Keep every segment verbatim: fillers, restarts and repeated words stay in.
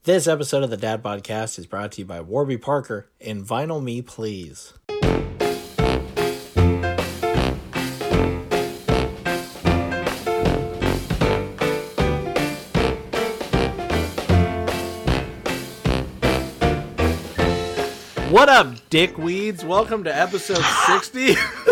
This episode of the Dad Podcast is brought to you by Warby Parker and Vinyl Me Please. What up, dickweeds? Welcome to episode sixty.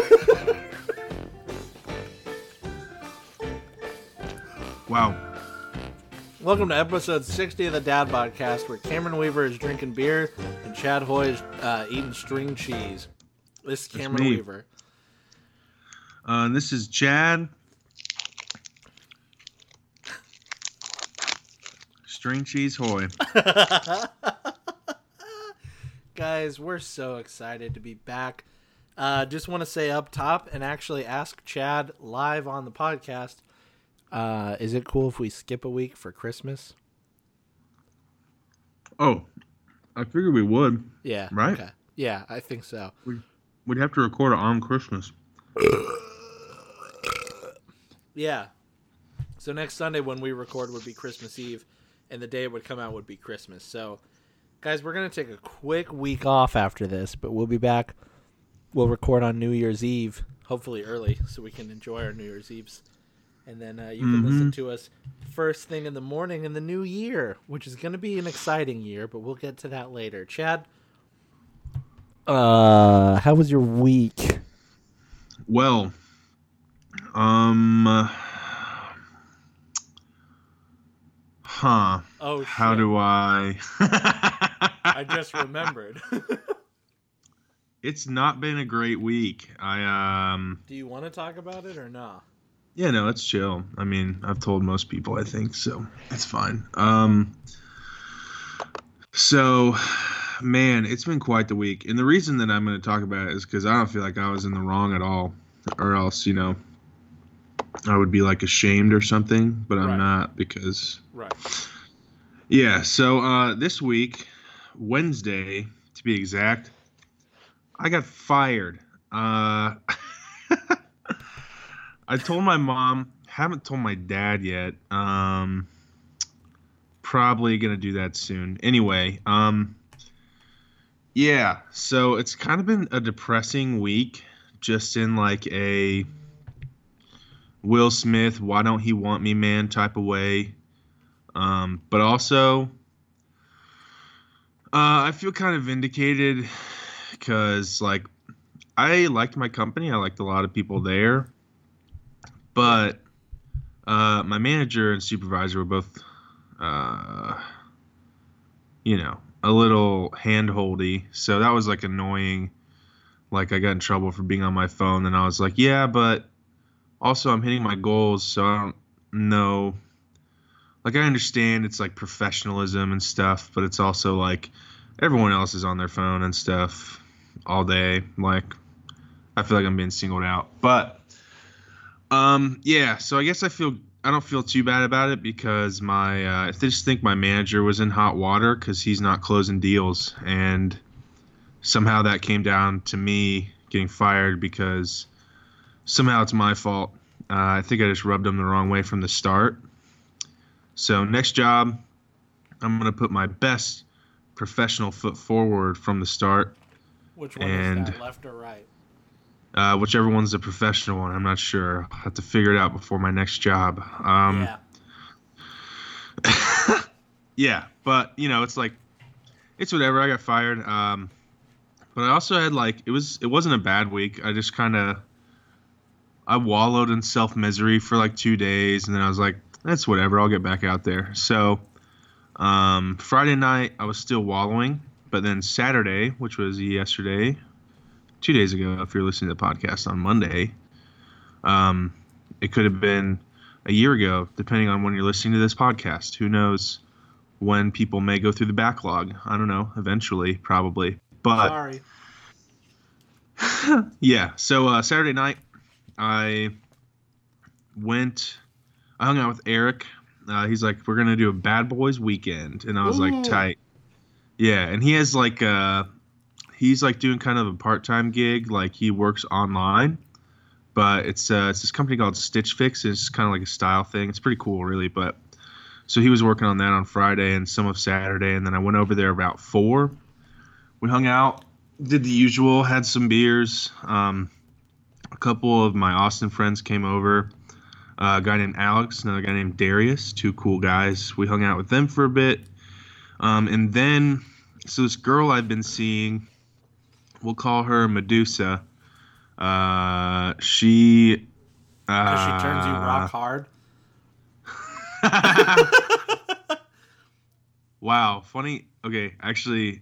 Wow. Welcome to episode sixty of the Dad Podcast, where Cameron Weaver is drinking beer and Chad Hoy is uh, eating string cheese. This is Cameron me. Weaver. Uh, this is Chad. String cheese Hoy. Guys, we're so excited to be back. Uh, just want to say up top and actually ask Chad live on the podcast, uh, is it cool if we skip a week for Christmas? Oh, I figured we would. Yeah. Right? Okay. Yeah, I think so. We'd, we'd have to record it on Christmas. Yeah. So next Sunday when we record would be Christmas Eve, and the day it would come out would be Christmas. So, guys, we're going to take a quick week off after this, but we'll be back. We'll record on New Year's Eve, hopefully early, so we can enjoy our New Year's Eves. And then uh, you can Mm-hmm. listen to us first thing in the morning in the new year, which is going to be an exciting year, but we'll get to that later. Chad? Uh, how was your week? Well, um, uh, huh. Oh, shit. How do I? I just remembered. It's not been a great week. I um. Do you want to talk about it or not? Yeah, no, it's chill. I mean, I've told most people, I think, so it's fine. Um, so, man, it's been quite the week. And the reason that I'm going to talk about it is because I don't feel like I was in the wrong at all. Or else, you know, I would be, like, ashamed or something. But I'm Right. not because... Right. Yeah, so uh, this week, Wednesday, to be exact, I got fired. Uh... I told my mom, haven't told my dad yet. Um, probably going to do that soon. Anyway, um, yeah, so it's kind of been a depressing week, just in like a Will Smith, why don't he want me, man type of way. Um, but also, uh, I feel kind of vindicated because like I liked my company. I liked a lot of people there. But uh, my manager and supervisor were both, uh, you know, a little hand-holdy. So that was, like, annoying. Like, I got in trouble for being on my phone. And I was like, yeah, but also I'm hitting my goals, so I don't know. Like, I understand it's, like, professionalism and stuff, but it's also, like, everyone else is on their phone and stuff all day. Like, I feel like I'm being singled out. But... Um, yeah, so I guess I feel, I don't feel too bad about it because my, uh, I just think my manager was in hot water because he's not closing deals. And somehow that came down to me getting fired because somehow it's my fault. Uh, I think I just rubbed him the wrong way from the start. So next job, I'm going to put my best professional foot forward from the start. Which one and, is that, left or right? Uh, whichever one's the professional one, I'm not sure. I'll have to figure it out before my next job. Um, yeah. yeah, but, you know, it's like, it's whatever. I got fired. Um, but I also had, like, it, was, it wasn't a bad week. I just kind of, I wallowed in self-misery for, like, two days. And then I was like, that's whatever. I'll get back out there. So um, Friday night, I was still wallowing. But then Saturday, which was yesterday, two days ago, if you're listening to the podcast on Monday, um, it could have been a year ago, depending on when you're listening to this podcast. Who knows when people may go through the backlog? I don't know. Eventually, probably. But Sorry. yeah. So uh, Saturday night, I went. I hung out with Eric. Uh, he's like, "We're gonna do a Bad Boys weekend," and I was Ooh. like, "Tight." Yeah, and he has like a. He's like doing kind of a part-time gig, like he works online, but it's uh, it's this company called Stitch Fix. It's kind of like a style thing. It's pretty cool, really. But So he was working on that on Friday and some of Saturday, and then I went over there about four. We hung out, did the usual, had some beers. Um, a couple of my Austin friends came over. Uh, a guy named Alex, another guy named Darius, two cool guys. We hung out with them for a bit. Um, and then, so this girl I've been seeing, we'll call her Medusa. Uh, she... Because Uh, she turns you rock hard. Wow, funny. Okay, actually,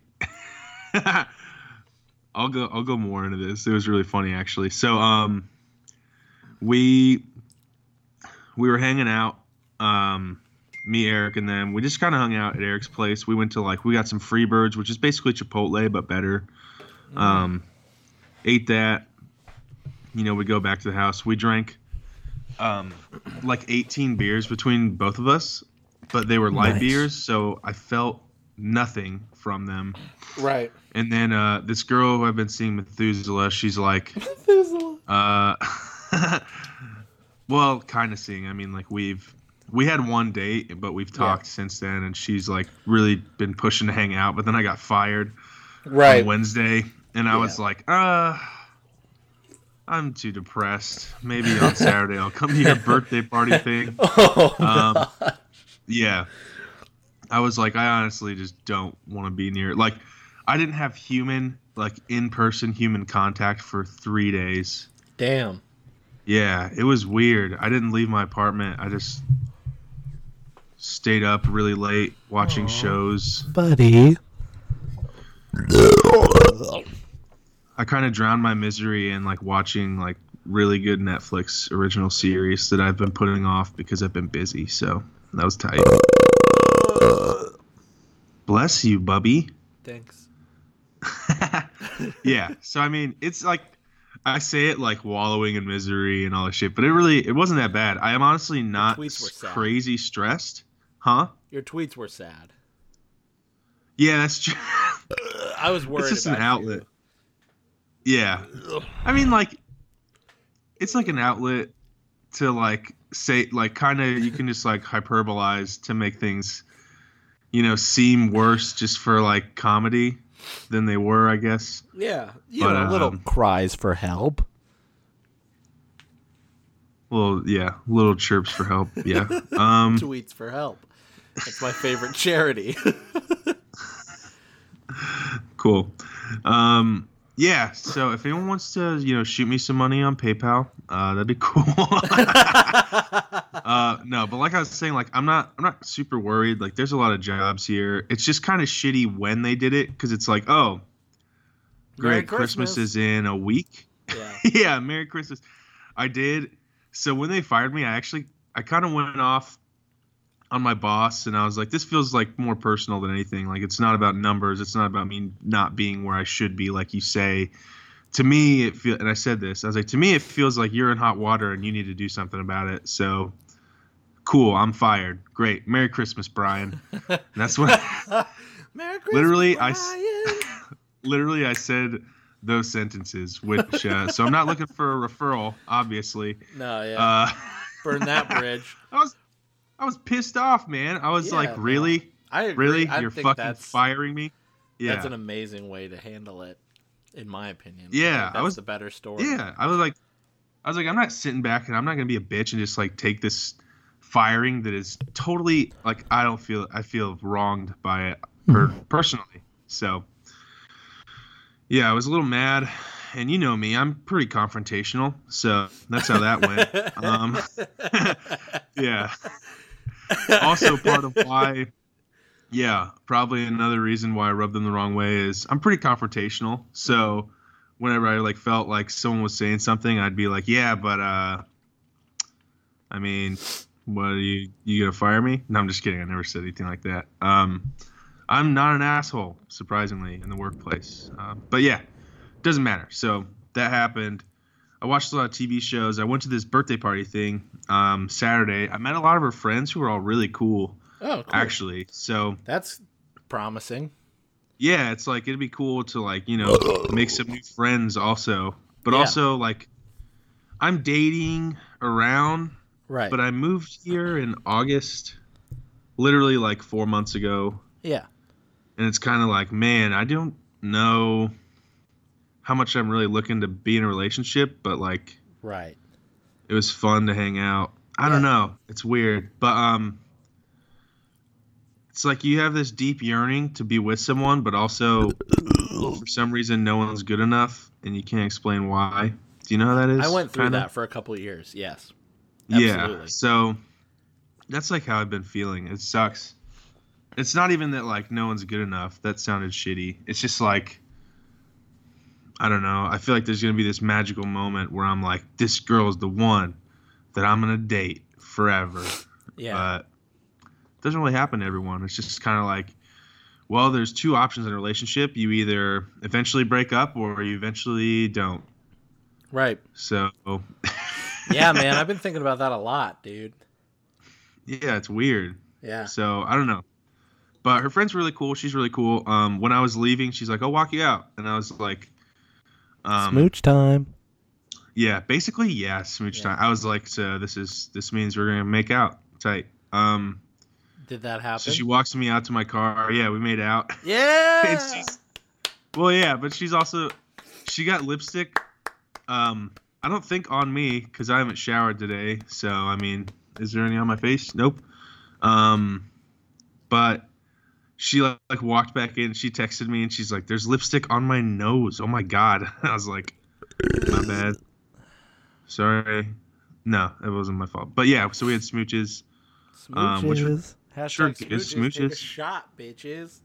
I'll go. I'll go more into this. It was really funny, actually. So, um, we we were hanging out. Um, me, Eric, and them. We just kind of hung out at Eric's place. We went to like we got some Freebirds, which is basically Chipotle but better. Mm. Um, ate that. You know, we go back to the house. We drank um like eighteen beers between both of us, but they were light nice. beers, so I felt nothing from them. Right. And then uh this girl who I've been seeing, Methuselah, she's like Methuselah. uh well, kind of seeing. I mean, like we've we had one date, but we've talked yeah. since then, and she's like really been pushing to hang out, but then I got fired right on Wednesday, and I yeah. was like, uh I'm too depressed. Maybe on Saturday I'll come to your birthday party thing. Oh, um, yeah. I was like, I honestly just don't want to be near. Like, I didn't have human, like, in-person human contact for three days. Damn. Yeah, it was weird. I didn't leave my apartment. I just stayed up really late watching Aww. shows. Buddy. I kind of drowned my misery in like watching like really good Netflix original series that I've been putting off because I've been busy. So that was tight. Bless you, Bubby. Thanks. Yeah. So I mean, it's like I say it like wallowing in misery and all this shit, but it really it wasn't that bad. I am honestly not crazy stressed, huh? Your tweets were sad. Yeah, that's true. I was worried. It's just about an outlet. You. Yeah. I mean, like, it's like an outlet to, like, say, like, kind of, you can just, like, hyperbolize to make things, you know, seem worse just for, like, comedy than they were, I guess. Yeah. You but, know, little um, cries for help. Little, yeah, little chirps for help, yeah. Um, Tweets for help. That's my favorite charity. Cool. Um... Yeah, so if anyone wants to, you know, shoot me some money on PayPal, uh, that'd be cool. uh, no, but like I was saying, like I'm not, I'm not super worried. Like, there's a lot of jobs here. It's just kind of shitty when they did it because it's like, oh, great, Christmas. Christmas is in a week. Yeah, yeah, Merry Christmas. I did. So when they fired me, I actually, I kind of went off on my boss, and I was like, this feels like more personal than anything. Like, it's not about numbers. It's not about me not being where I should be, like you say. To me, it feel, and I said this, I was like, to me, it feels like you're in hot water and you need to do something about it. So, cool, I'm fired. Great. Merry Christmas, Brian. And that's what Merry Christmas, literally, Brian. I, literally, I said those sentences, which, uh, so I'm not looking for a referral, obviously. No, yeah. Uh, Burn that bridge. I was I was pissed off, man. I was yeah, like, really? No, I agree. Really? I You're think fucking that's, firing me? Yeah. That's an amazing way to handle it, in my opinion. Yeah. I, that's I was the better story. Yeah. I was like, I was like, I'm not sitting back and I'm not going to be a bitch and just like take this firing that is totally like, I don't feel, I feel wronged by it per- personally. So, yeah, I was a little mad. And you know me, I'm pretty confrontational. So that's how that went. um, yeah. Also, part of why, yeah, probably another reason why I rubbed them the wrong way is I'm pretty confrontational. So whenever I like felt like someone was saying something, I'd be like, yeah, but uh, I mean, what are you you gonna fire me? No, I'm just kidding. I never said anything like that. Um, I'm not an asshole, surprisingly, in the workplace. Uh, but yeah, doesn't matter. So that happened. I watched a lot of T V shows. I went to this birthday party thing um, Saturday. I met a lot of her friends who were all really cool. Oh, cool. Actually. So that's promising. Yeah, it's like it'd be cool to like, you know, make some new friends also. But yeah. also like I'm dating around. Right. But I moved here in August. literally like four months ago. Yeah. And it's kind of like, man, I don't know how much I'm really looking to be in a relationship, but like, right. It was fun to hang out. I yeah. don't know. It's weird, but um, it's like you have this deep yearning to be with someone, but also for some reason no one's good enough, and you can't explain why. Do you know how that is? I went through kinda? that for a couple of years. Yes. Absolutely. Yeah. So that's like how I've been feeling. It sucks. It's not even that like no one's good enough. That sounded shitty. It's just like, I don't know. I feel like there's going to be this magical moment where I'm like, this girl is the one that I'm going to date forever. Yeah. But it doesn't really happen to everyone. It's just kind of like, well, there's two options in a relationship. You either eventually break up or you eventually don't. Right. So. yeah, man. I've been thinking about that a lot, dude. Yeah, it's weird. Yeah. So, I don't know. But her friend's really cool. She's really cool. Um, when I was leaving, she's like, I'll walk you out. And I was like, Um, smooch time. Yeah, basically, yeah, smooch Yeah. time. I was like, so this is this means we're gonna make out tight. Um, Did that happen? so she walks me out to my car. Yeah, we made out. Yeah. And she's- well, yeah, but she's also she got lipstick. Um, I don't think on me because I haven't showered today. So I mean, is there any on my face? Nope. Um, but she like, like walked back in. She texted me and she's like, "There's lipstick on my nose. Oh my god." I was like, "My bad. Sorry." No, it wasn't my fault. But yeah, so we had smooches. Smooches. Um, which were- Hashtag sure, smooches. good Take a smooches. shot, bitches.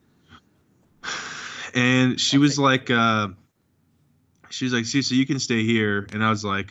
And she I'll was take like, uh, she was like, "See, so you can stay here." And I was like,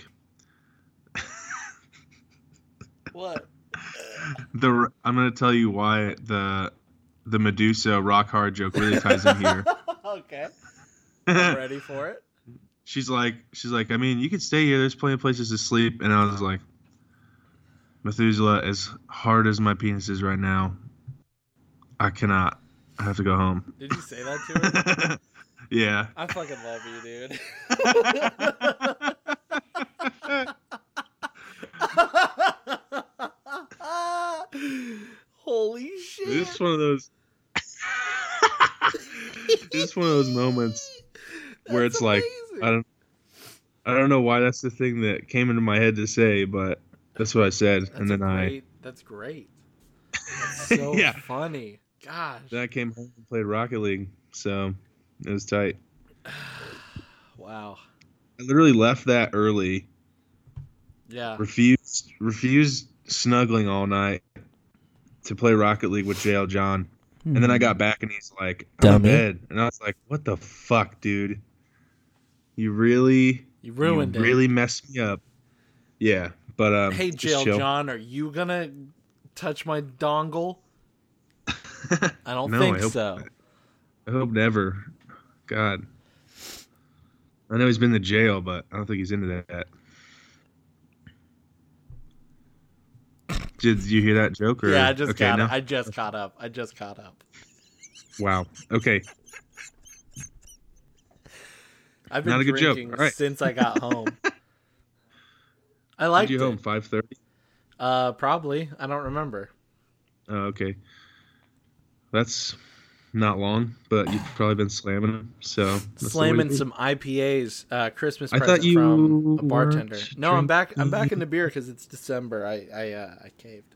What? "The I'm gonna tell you why the the Medusa rock hard joke really ties in here." Okay. I'm ready for it. She's like, she's like, I mean, you can stay here. There's plenty of places to sleep. And I was like, Methuselah, as hard as my penis is right now, I cannot. I have to go home. Did you say that to her? Yeah. I fucking love you, dude. Holy shit. This is one of those. This is one of those moments where That's it's like, amazing. I don't, I don't know why that's the thing that came into my head to say, but that's what I said, That's and then great, That's great. That's so Yeah. funny. Gosh. I, then I came home and played Rocket League, so it was tight. Wow. I literally left that early. Yeah. Refused, refused snuggling all night to play Rocket League with J L John. And then I got back and he's like, I'm in Dummy. bed. And I was like, what the fuck, dude? You really, You ruined you it. really messed me up. Yeah, but um, Hey, just Jail chill. John, are you gonna touch my dongle? I don't No, think I hope, so. I hope never. God. I know he's been to jail, but I don't think he's into that. Did you hear that joke? Or? Yeah, I just okay, got no? it. I just caught up. I just caught up. Wow. Okay. I've been Not a good joke. drinking All right. since I got home. I liked Did you it. home five thirty? Uh, probably. I don't remember. Oh, okay. That's not long, but you've probably been slamming them. So that's the way Slamming to be. some I P As, uh, Christmas I thought present you from a bartender. weren't No, I'm back. I'm back drinking. into beer because it's December. I I uh, I caved.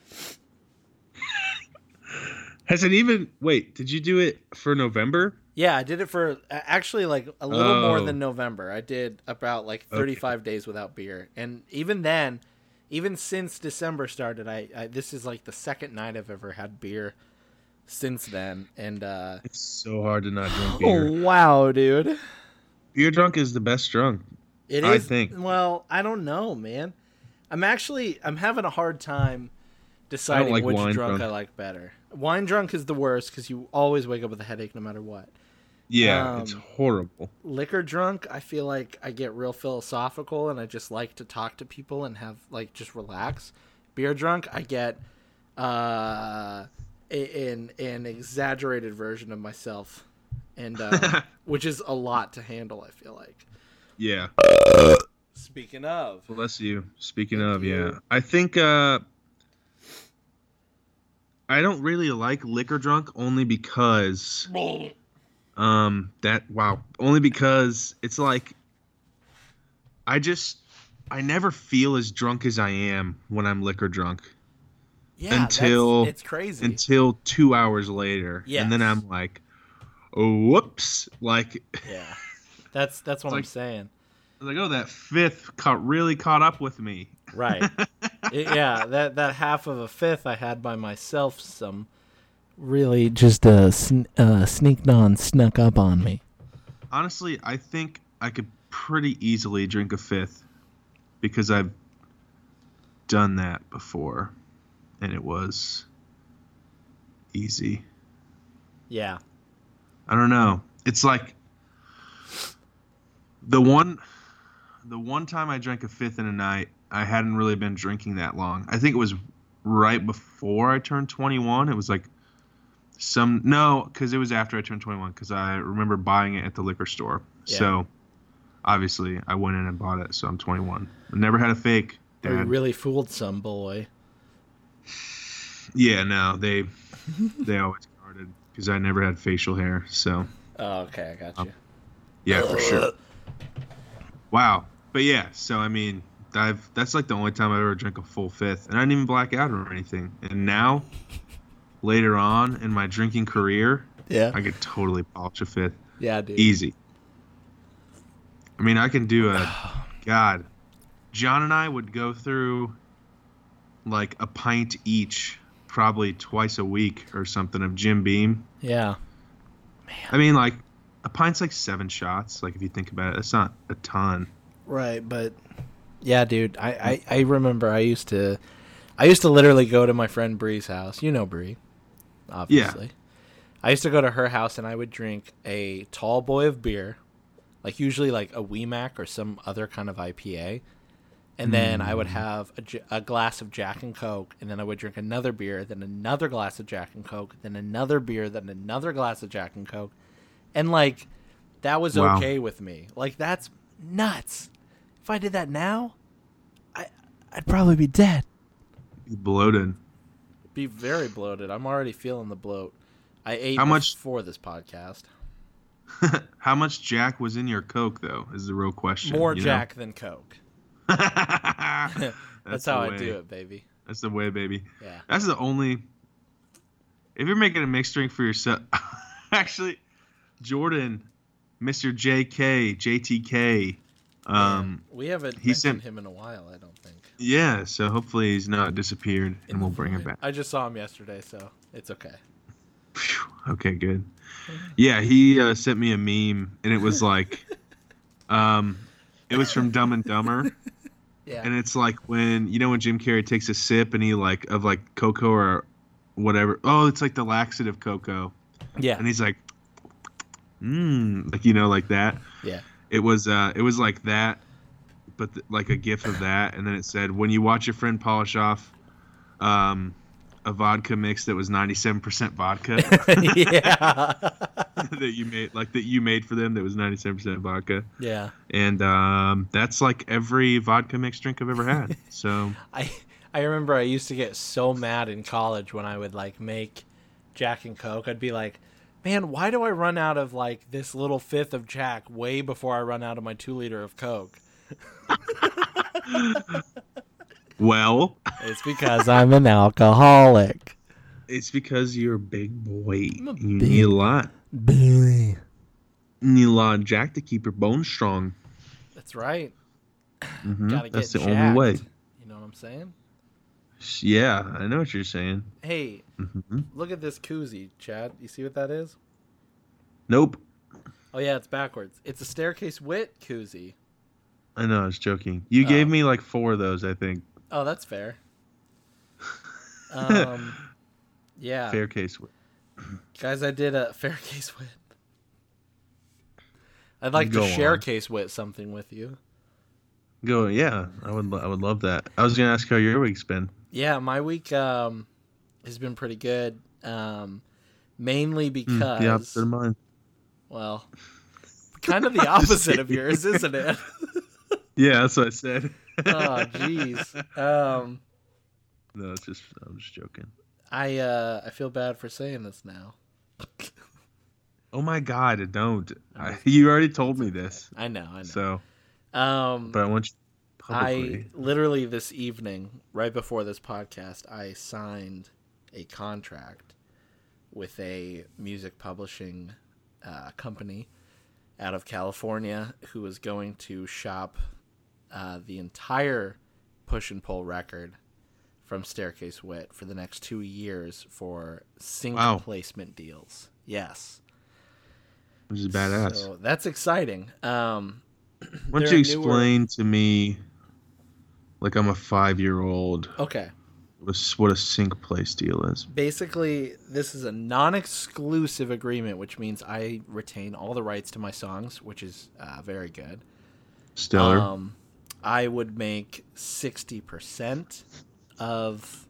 Has it even? Wait, did you do it for November? Yeah, I did it for uh, actually like a little more Oh. than November. I did about like thirty-five days without beer, and even then, even since December started, I, I this is like the second night I've ever had beer since then. And uh, It's so hard to not drink beer. oh wow, dude, Beer drunk is the best drunk. it I is. think. Well, I don't know, man. I'm actually I'm having a hard time deciding like which wine drunk, drunk. I like better. Wine drunk is the worst because you always wake up with a headache no matter what. Yeah, Um, it's horrible. Liquor drunk, I feel like I get real philosophical and I just like to talk to people and have like just relax. Beer drunk, I get uh an an exaggerated version of myself, and um, which is a lot to handle. I feel like. Yeah. Speaking of, Bless you. Speaking Thank of, you. yeah. I think uh I don't really like liquor drunk only because um that wow only because it's like I just I never feel as drunk as I am when I'm liquor drunk Yeah, until that's, it's crazy. until two hours later, Yes. and then I'm like, oh, whoops, like Yeah, that's that's what I'm like- saying. like oh that fifth caught really caught up with me. Right. It- yeah, that that half of a fifth I had by myself. Some really just uh, sn- uh sneaked on, snuck up on me. Honestly, I think I could pretty easily drink a fifth because I've done that before, and it was easy. Yeah. I don't know. It's like the one the one time I drank a fifth in a night, I hadn't really been drinking that long. I think it was right before I turned twenty-one. It was like some no, because it was after I turned twenty-one because I remember buying it at the liquor store. Yeah. So obviously I went in and bought it, so I'm twenty-one. I never had a fake, Or you Dad. really fooled some boy. Yeah, no, they they always guarded because I never had facial hair. So Oh, okay, I got you. yeah, for sure. Wow. But yeah, so I mean, I've that's like the only time I ever drank a full fifth, and I didn't even black out or anything. And now, later on in my drinking career, Yeah. I could totally polish a fifth, Yeah, dude. easy. I mean, I can do a God. John and I would go through like a pint each, probably twice a week or something of Jim Beam. Yeah. I mean, like a pint's like seven shots. Like if you think about it, it's not a ton. Right, but yeah, dude, I, I, I remember I used to I used to literally go to my friend Bree's house. You know Bree, obviously. I used to go to her house and I would drink a tall boy of beer, like usually like a Wee Mac or some other kind of I P A. And then I would have a, j- a glass of Jack and Coke, and then I would drink another beer, then another glass of Jack and Coke, then another beer, then another glass of Jack and Coke. And like that was Wow. okay with me. Like that's nuts. If I did that now, I I'd probably be dead. Bloated. Be very bloated. I'm already feeling the bloat. I ate How much- before this podcast. How much Jack was in your Coke, though, is the real question. More you know? Jack than Coke. That's, That's the how I way. do it, baby. That's the way, baby. Yeah. That's the only. If you're making a mixed drink for yourself, actually, Jordan, Mister J K, J T K, um, we haven't he mentioned sent- him in a while, I don't think. yeah. So hopefully he's not disappeared, In and we'll the bring him void. back. I just saw him yesterday, so it's okay. Phew, okay, good. Yeah, he uh, sent me a meme, and it was like, um, it was from Dumb and Dumber. Yeah. And it's like when you know when Jim Carrey takes a sip and he like of like cocoa or whatever. Oh, it's like the laxative cocoa, yeah. and he's like, mmm, like you know, like that. Yeah. It was uh, it was like that, but th- like a gif of that, and then it said when you watch your friend polish off, um, a vodka mix that was ninety-seven percent vodka yeah. that you made, like that you made for them that was ninety-seven percent vodka, Yeah. and um, that's like every vodka mixed drink I've ever had. So. I I remember I used to get so mad in college when I would like make Jack and Coke. I'd be like, man, why do I run out of like this little fifth of Jack way before I run out of my two liter of Coke? Well, It's because I'm an alcoholic. it's because you're a big boy. I'm a You big- need a lot. Billy. You need a lot of Jack to keep your bones strong. That's right. Mhm, Gotta get That's the jacked. only way. You know what I'm saying? Yeah, I know what you're saying. Hey, hmm look at this koozie, Chad. You see what that is? Nope. Oh yeah, it's backwards. It's a staircase wit koozie. I know, I was joking. You Oh. gave me like four of those, I think. Oh, that's fair. Um, yeah, Fair case. guys, I did a fair case wit. I'd like Go to share on. case wit something with you. Go, yeah. I would. lo- I would love that. I was gonna ask how your week's been. Yeah, my week um has been pretty good. Um, mainly Mm, because the opposite of mine. well, kind of the Just opposite of kidding. yours, isn't it? Yeah, that's what I said. Oh, jeez. Um, No, it's just. I'm just joking. I uh, I feel bad for saying this now. Oh my God, don't. I, you already told me this. I know, I know. So, um, but I want you publicly. I literally this evening, right before this podcast, I signed a contract with a music publishing uh, company out of California who is going to shop uh, the entire Push and Pull record from Staircase Wit for the next two years for sync Wow. placement deals. Yes. Which is badass. So that's exciting. Um, Why don't you explain to me, like I'm a five-year-old, Okay. what a, what a sync place deal is? Basically, this is a non-exclusive agreement, which means I retain all the rights to my songs, which is uh, very good. Stellar. Um, I would make sixty percent of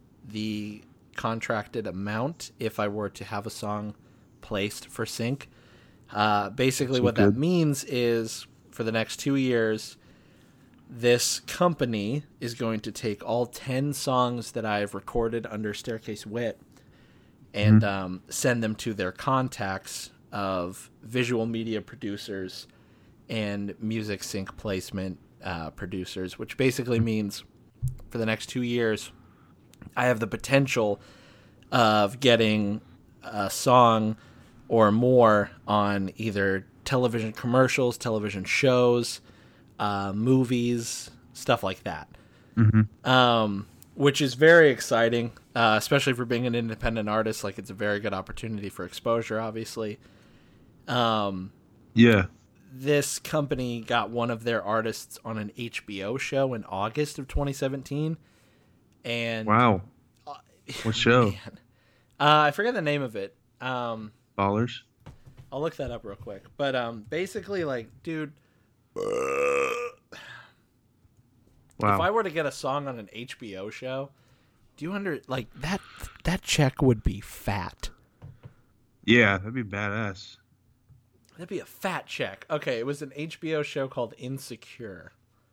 the contracted amount if I were to have a song placed for sync. Uh, basically, So what good. that means is for the next two years, this company is going to take all ten songs that I've recorded under Staircase Wit and Mhm. um, send them to their contacts of visual media producers and music sync placement uh, producers, which basically means for the next two years, I have the potential of getting a song or more on either television commercials, television shows, uh, movies, stuff like that. Mm-hmm. Um, which is very exciting, uh, especially for being an independent artist. Like, it's a very good opportunity for exposure, obviously. Um, Yeah. this company got one of their artists on an H B O show in August of twenty seventeen. And Wow. What show? Man, uh, I forget the name of it. Um, Ballers. I'll look that up real quick. But um, basically, like, dude, Wow. if I were to get a song on an H B O show, do you under like that? That check would be fat. Yeah, that'd be badass. That'd be a fat check. Okay, it was an H B O show called Insecure.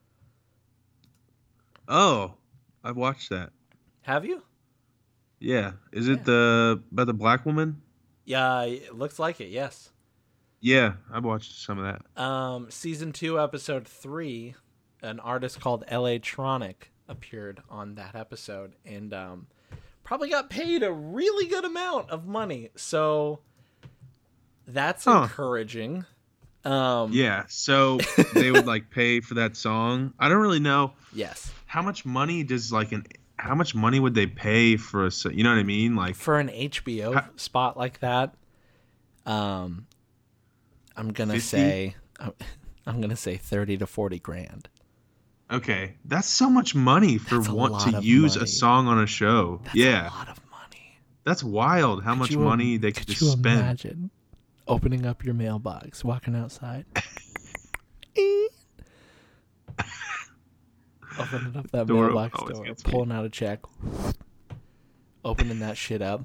Oh, I've watched that. Have you? Yeah. Is it Yeah. the about the black woman? Yeah, it looks like it. Yes. Yeah, I've watched some of that. Um, season two, episode three, an artist called L A Tronic appeared on that episode and um, probably got paid a really good amount of money. So that's Huh. encouraging. Um, Yeah, so they would like pay for that song. I don't really know Yes. how much money does like an how much money would they pay for a so- you know what I mean? Like For an H B O Ha- spot like that, um, I'm gonna fifty? say I'm, I'm gonna say thirty to forty grand. okay, that's so much money for That's a one lot to of use money. a song on a show. That's yeah, a lot of money. that's wild how Could much you money im- they could could you just spend. imagine opening up your mailbox, walking outside, opening up that Door mailbox always door, gets me. pulling out a check, opening that shit up.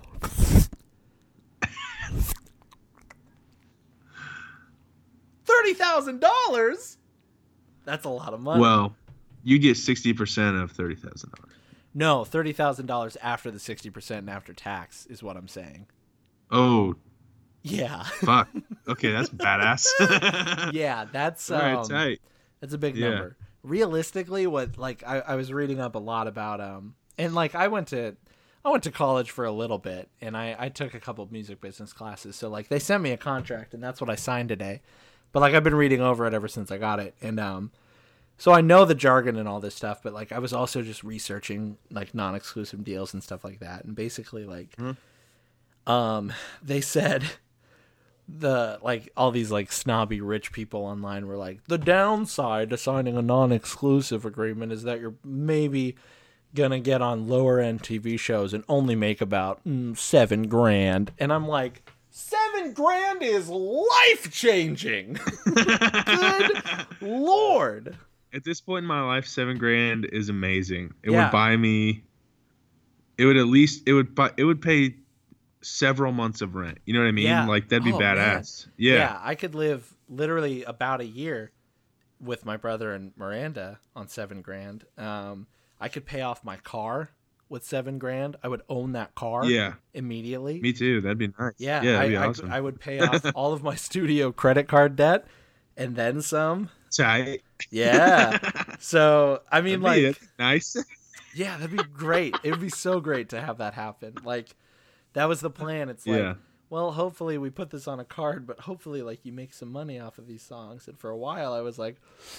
Thirty thousand dollars. That's a lot of money. Well, you get sixty percent of thirty thousand dollars. No, thirty thousand dollars after the sixty percent and after tax is what I'm saying. Oh, Yeah, fuck. Okay, that's badass. yeah, that's All right, um, tight. that's a big Yeah. number. Realistically, what like I, I was reading up a lot about um and like I went to I went to college for a little bit and I I took a couple of music business classes, so like they sent me a contract and that's what I signed today. But like I've been reading over it ever since I got it, and um so I know the jargon and all this stuff, but like I was also just researching like non-exclusive deals and stuff like that, and basically like Mhm. um they said the like all these like snobby rich people online were like, the downside to signing a non-exclusive agreement is that you're maybe gonna get on lower end T V shows and only make about mm, seven grand, and I'm like, seven grand is life changing. Good lord. At this point in my life, seven grand is amazing. It Yeah. would buy me. It would at least it would buy it would pay several months of rent. You know what I mean? Yeah. Like that'd be Oh, man. badass. Yeah. I could live literally about a year with my brother and Miranda on seven grand. Um, I could pay off my car with seven grand, I would own that car. Yeah. Immediately. Me too. That'd be nice. Yeah. Yeah, I, that'd be I, awesome. I would pay off all of my studio credit card debt and then some. Tight. Yeah. So, I mean, That'd be like, nice. yeah, that'd be great. It would be so great to have that happen. Like, that was the plan. It's like, Yeah. well, hopefully we put this on a card, but hopefully, like, you make some money off of these songs. And for a while, I was like,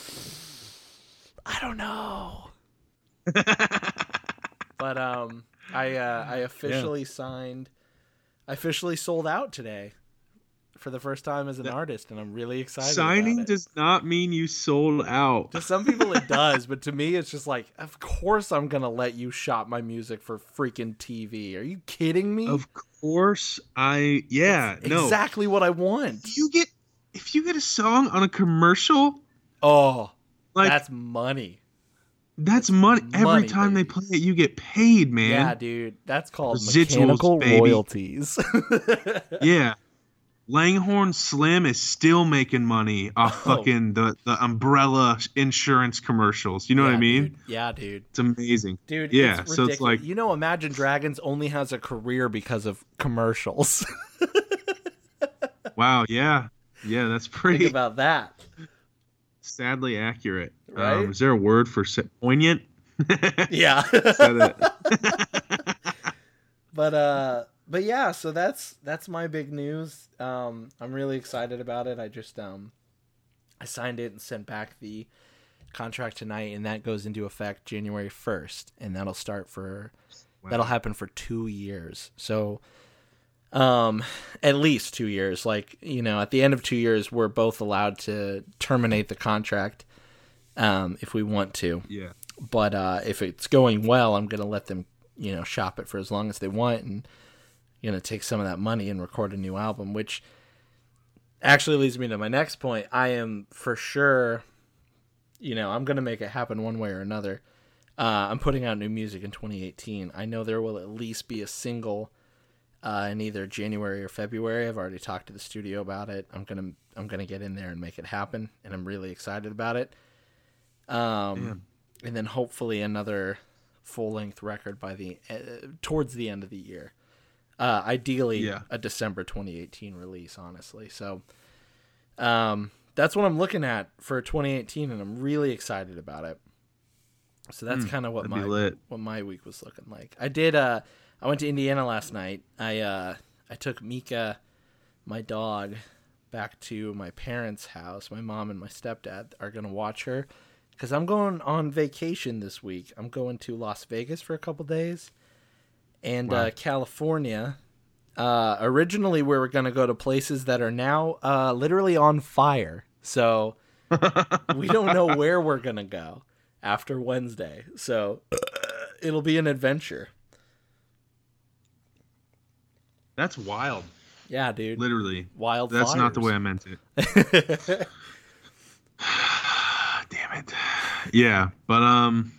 I don't know. But um, I uh, I officially yeah. signed. I officially sold out today for the first time as an that, artist, and I'm really excited. Signing about it. does not mean you sold out. To some people, it does, but to me, it's just like, of course, I'm gonna let you shop my music for freaking T V. Are you kidding me? Of course, I yeah That's no exactly what I want. If you get if you get a song on a commercial, oh, like that's money. That's money. Every money, time baby. they play it, you get paid, man. Yeah, dude. That's called Residuals, mechanical baby. royalties. Yeah. Langhorne Slim is still making money off Oh. fucking the, the umbrella insurance commercials. You know Yeah, what I mean? dude. Yeah, dude. It's amazing. Dude, Yeah, it's so it's ridiculous. like- You know, Imagine Dragons only has a career because of commercials. Wow, yeah. Yeah, that's pretty Think about that. sadly accurate. Right? Um, is there a word for sa- poignant? Yeah. Is that it? But uh but yeah, so that's that's my big news. Um I'm really excited about it. I just um I signed it and sent back the contract tonight, and that goes into effect January first, and that'll start for Wow. that'll happen for two years. So um at least two years. Like, you know, at the end of two years we're both allowed to terminate the contract um if we want to. Yeah. But uh, if it's going well, I'm going to let them, you know, shop it for as long as they want, and going to take some of that money and record a new album, which actually leads me to my next point. I am for sure, you know, I'm going to make it happen one way or another. Uh, I'm putting out new music in twenty eighteen. I know there will at least be a single uh, in either January or February. I've already talked to the studio about it. I'm going to I'm going to get in there and make it happen, and I'm really excited about it. Um. Damn. And then hopefully another full-length record by the uh, towards the end of the year. Uh, ideally, Yeah. a December twenty eighteen release, honestly. So um, that's what I'm looking at for twenty eighteen, and I'm really excited about it. So that's Mm, kind of what that'd be my lit. what my week was looking like. I did. Uh, I went to Indiana last night. I uh, I took Mika, my dog, back to my parents' house. My mom and my stepdad are gonna watch her. Because I'm going on vacation this week. I'm going to Las Vegas for a couple days. And Wow. uh, California. Uh, originally, we were going to go to places that are now uh, literally on fire. So we don't know where we're going to go after Wednesday. So it'll be an adventure. That's wild. Yeah, dude. Literally. Wild That's not the way I meant it. Damn it. Yeah, but um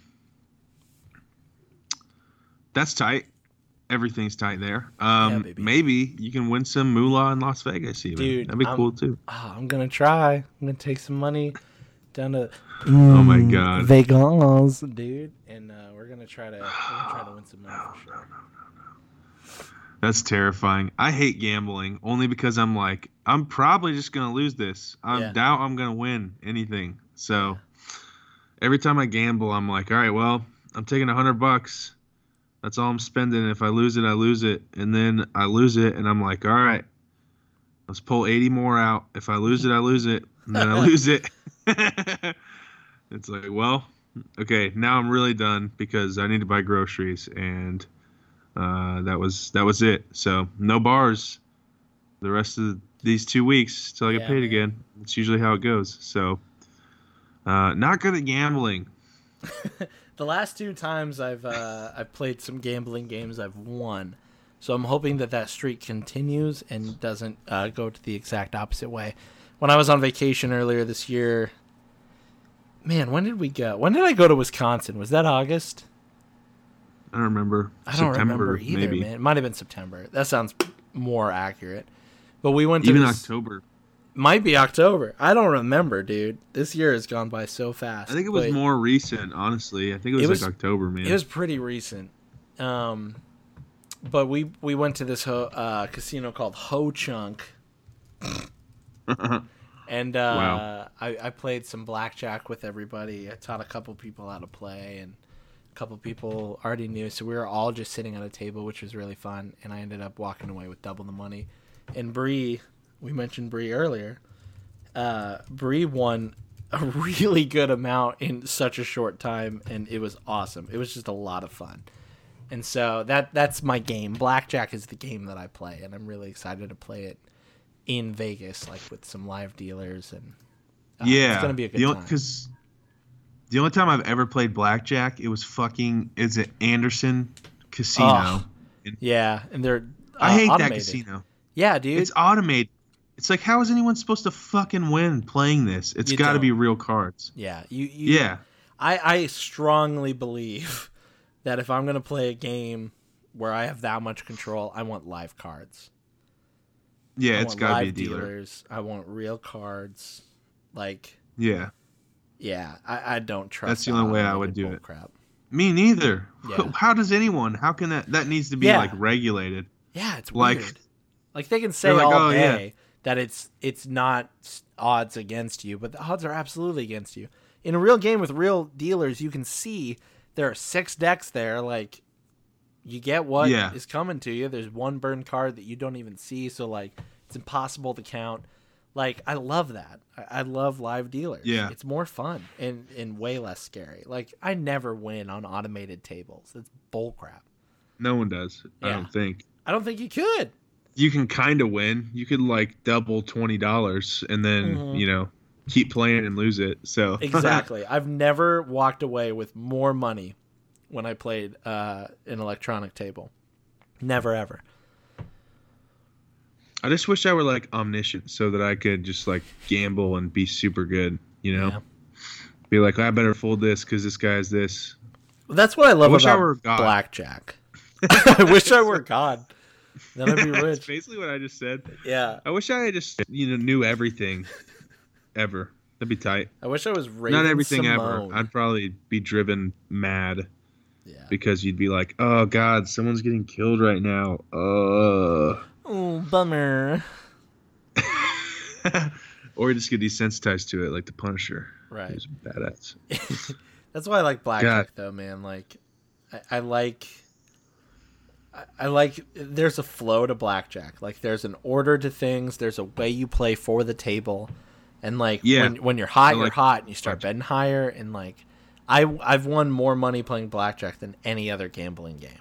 that's tight. Everything's tight there. Um Yeah, baby. maybe you can win some moolah in Las Vegas even. Dude, That'd be I'm- cool too. Oh, I'm going to try. I'm going to take some money down to Oh my god. Vegas, dude, and uh, we're gonna try to we're gonna try to win some money for sure. That's terrifying. I hate gambling only because I'm like, I'm probably just gonna lose this. I Yeah. doubt I'm gonna win anything. So every time I gamble, I'm like, all right, well, I'm taking a hundred bucks. That's all I'm spending. If I lose it, I lose it, and then I lose it, and I'm like, all right, let's pull eighty more out. If I lose it, I lose it, and then I lose it. It's like, well, okay, now I'm really done because I need to buy groceries, and uh, that was that was it. So no bars the rest of these two weeks till I get Yeah, paid man. again. It's usually how it goes. So uh, not good at gambling. The last two times I've uh, I've played some gambling games, I've won. So I'm hoping that that streak continues and doesn't uh, go to the exact opposite way. When I was on vacation earlier this year, man, when did we go? When did I go to Wisconsin? Was that August? I don't remember. I don't September, remember either, maybe. man. It might have been September. That sounds more accurate. But we went to Even this, October. Might be October. I don't remember, dude. This year has gone by so fast. I think it was But more recent, honestly. I think it was, It was- like October, man. It was pretty recent. Um, but we we went to this ho- uh, casino called Ho Chunk. And uh, Wow. I, I played some blackjack with everybody. I taught a couple people how to play, and a couple people already knew. So we were all just sitting at a table, which was really fun. And I ended up walking away with double the money. And Bree, we mentioned Bree earlier. Uh, Bree won a really good amount in such a short time, and it was awesome. It was just a lot of fun. And so that that's my game. Blackjack is the game that I play, and I'm really excited to play it in Vegas, like with some live dealers, and uh, yeah, it's gonna be a good the, time. Because the only time I've ever played blackjack, it was fucking is it Anderson Casino. Oh, yeah, and they're uh, I hate automated. that casino. Yeah, dude, It's automated. It's like, how is anyone supposed to fucking win playing this? It's You got to don't. be real cards. yeah, you, you Yeah, I I strongly believe that if I'm gonna play a game where I have that much control, I want live cards. yeah, I it's want got to be a live dealer. dealers. I want real cards. Like, Yeah, yeah, I, I don't trust. That's the only way I automated would do bull it. Crap. me neither. Yeah. How does anyone? How can that? That needs to be Yeah. like regulated. Yeah, it's Like- weird. Like they can say They're like, all "Oh, yeah." day that it's it's not s- odds against you, but the odds are absolutely against you. In a real game with real dealers, you can see there are six decks there. Like, you get what is Yeah. coming to you. There's one burned card that you don't even see, so like it's impossible to count. Like, I love that. I, I love live dealers. Yeah. It's more fun and, and way less scary. Like, I never win on automated tables. That's bullcrap. No one does. I Yeah. don't think. I don't think you could. You can kind of win. You could like double twenty dollars and then Mhm. you know keep playing and lose it. So Exactly. I've never walked away with more money when I played uh, an electronic table. Never, ever. I just wish I were like omniscient so that I could just like gamble and be super good. You know, Yeah. be like, I better fold this because this guy is this. Well, that's what I love I wish I about were God. blackjack. I wish I were God. Then I'd be That's rich. basically what I just said. Yeah. I wish I had just you know knew everything, ever. That'd be tight. I wish I was Raven Not everything Simone. ever. I'd probably be driven mad Yeah. because you'd be like, oh God, someone's getting killed right now. Uh. Oh, bummer. Or you just get desensitized to it, like the Punisher. Right. He's badass. That's why I like blackjack, though, man. Like, I, I like, I, I like. There's a flow to blackjack. Like, there's an order to things. There's a way you play for the table, and like, Yeah. when when you're hot, I you're like hot, and you start blackjack. betting higher. And like, I I've won more money playing blackjack than any other gambling game.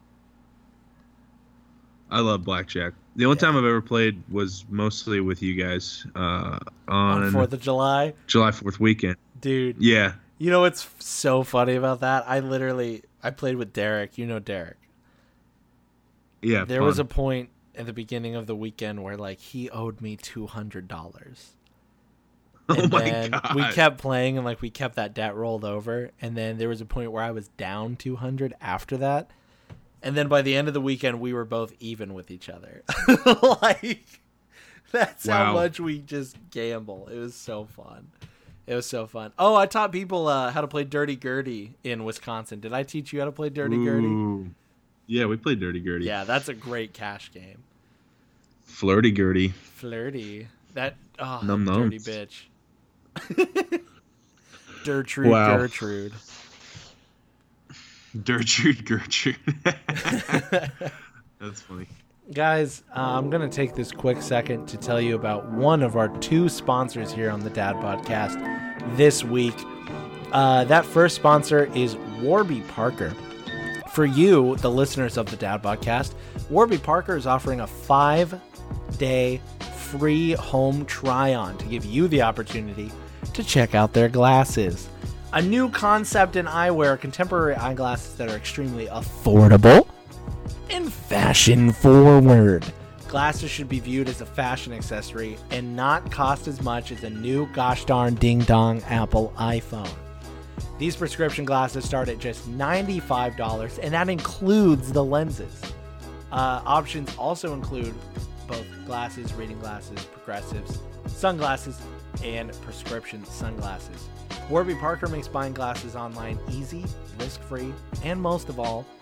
I love blackjack. The only Yeah. time I've ever played was mostly with you guys uh, on, On Fourth of July, July fourth weekend. dude. Yeah. You know what's so funny about that? I literally I played with Derek. You know Derek. Yeah. There fun. was a point at the beginning of the weekend where like he owed me two hundred dollars. Oh And my then God. we kept playing and like we kept that debt rolled over. And then there was a point where I was down two hundred after that. And then by the end of the weekend, we were both even with each other. Like, that's how Wow. much we just gamble. It was so fun. It was so fun. Oh, I taught people uh, how to play Dirty Gertie in Wisconsin. Did I teach you how to play Dirty Gertie? Ooh. Yeah, we played Dirty Gertie. Yeah, that's a great cash game. Flirty Gertie. Flirty. That, oh, Num dirty nums. bitch. Gertrude, Wow. Gertrude. Gertrude Gertrude. That's funny. Guys, uh, I'm going to take this quick second to tell you about one of our two sponsors here on the Dad Podcast this week. Uh, that first sponsor is Warby Parker. For you, the listeners of the Dad Podcast, Warby Parker is offering a five-day free home try-on to give you the opportunity to check out their glasses. A new concept in eyewear, contemporary eyeglasses that are extremely affordable and fashion forward. Glasses should be viewed as a fashion accessory and not cost as much as a new gosh darn ding dong Apple iPhone. These prescription glasses start at just ninety-five dollars, and that includes the lenses. Uh, options also include both glasses, reading glasses, progressives, sunglasses, and prescription sunglasses. Warby Parker makes buying glasses online easy, risk-free, and most of all,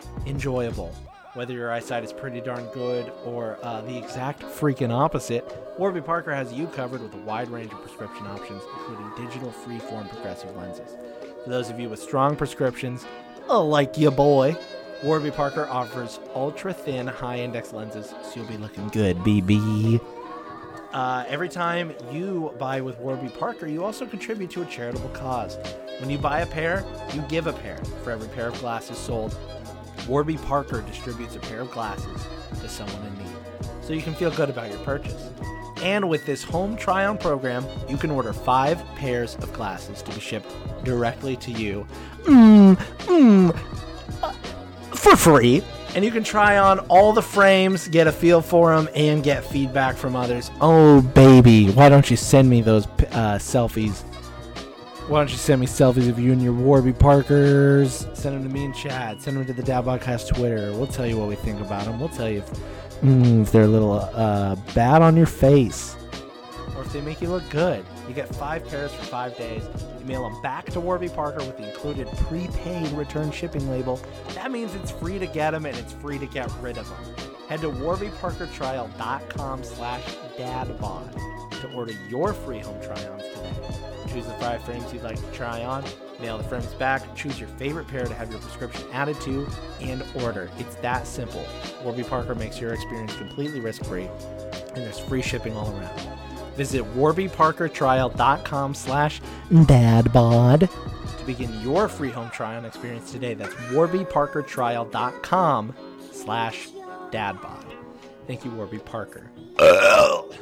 enjoyable. Whether your eyesight is pretty darn good or uh, the exact freaking opposite, Warby Parker has you covered with a wide range of prescription options, including digital freeform progressive lenses. For those of you with strong prescriptions, oh, like your boy, Warby Parker offers ultra-thin, high-index lenses, so you'll be looking good, B B. Uh, every time you buy with Warby Parker, you also contribute to a charitable cause. When you buy a pair, you give a pair. For every pair of glasses sold, Warby Parker distributes a pair of glasses to someone in need, so you can feel good about your purchase. And with this home try-on program, you can order five pairs of glasses to be shipped directly to you mm, mm, uh, for free. And you can try on all the frames, get a feel for them, and get feedback from others. Oh, baby, why don't you send me those uh, selfies? Why don't you send me selfies of you and your Warby Parkers? Send them to me and Chad. Send them to the Dad Podcast Twitter. We'll tell you what we think about them. We'll tell you if, mm, if they're a little uh, bad on your face or if they make you look good. You get five pairs for five days. You mail them back to Warby Parker with the included prepaid return shipping label. That means it's free to get them and it's free to get rid of them. Head to warbyparkertrial.com slash dadbod to order your free home try-ons today. Choose the five frames you'd like to try on, mail the frames back, choose your favorite pair to have your prescription added to, and order. It's that simple. Warby Parker makes your experience completely risk-free, and there's free shipping all around. Visit warbyparkertrial.com slash dadbod to begin your free home try-on experience today. That's warbyparkertrial.com slash dadbod. Thank you, Warby Parker. Ugh.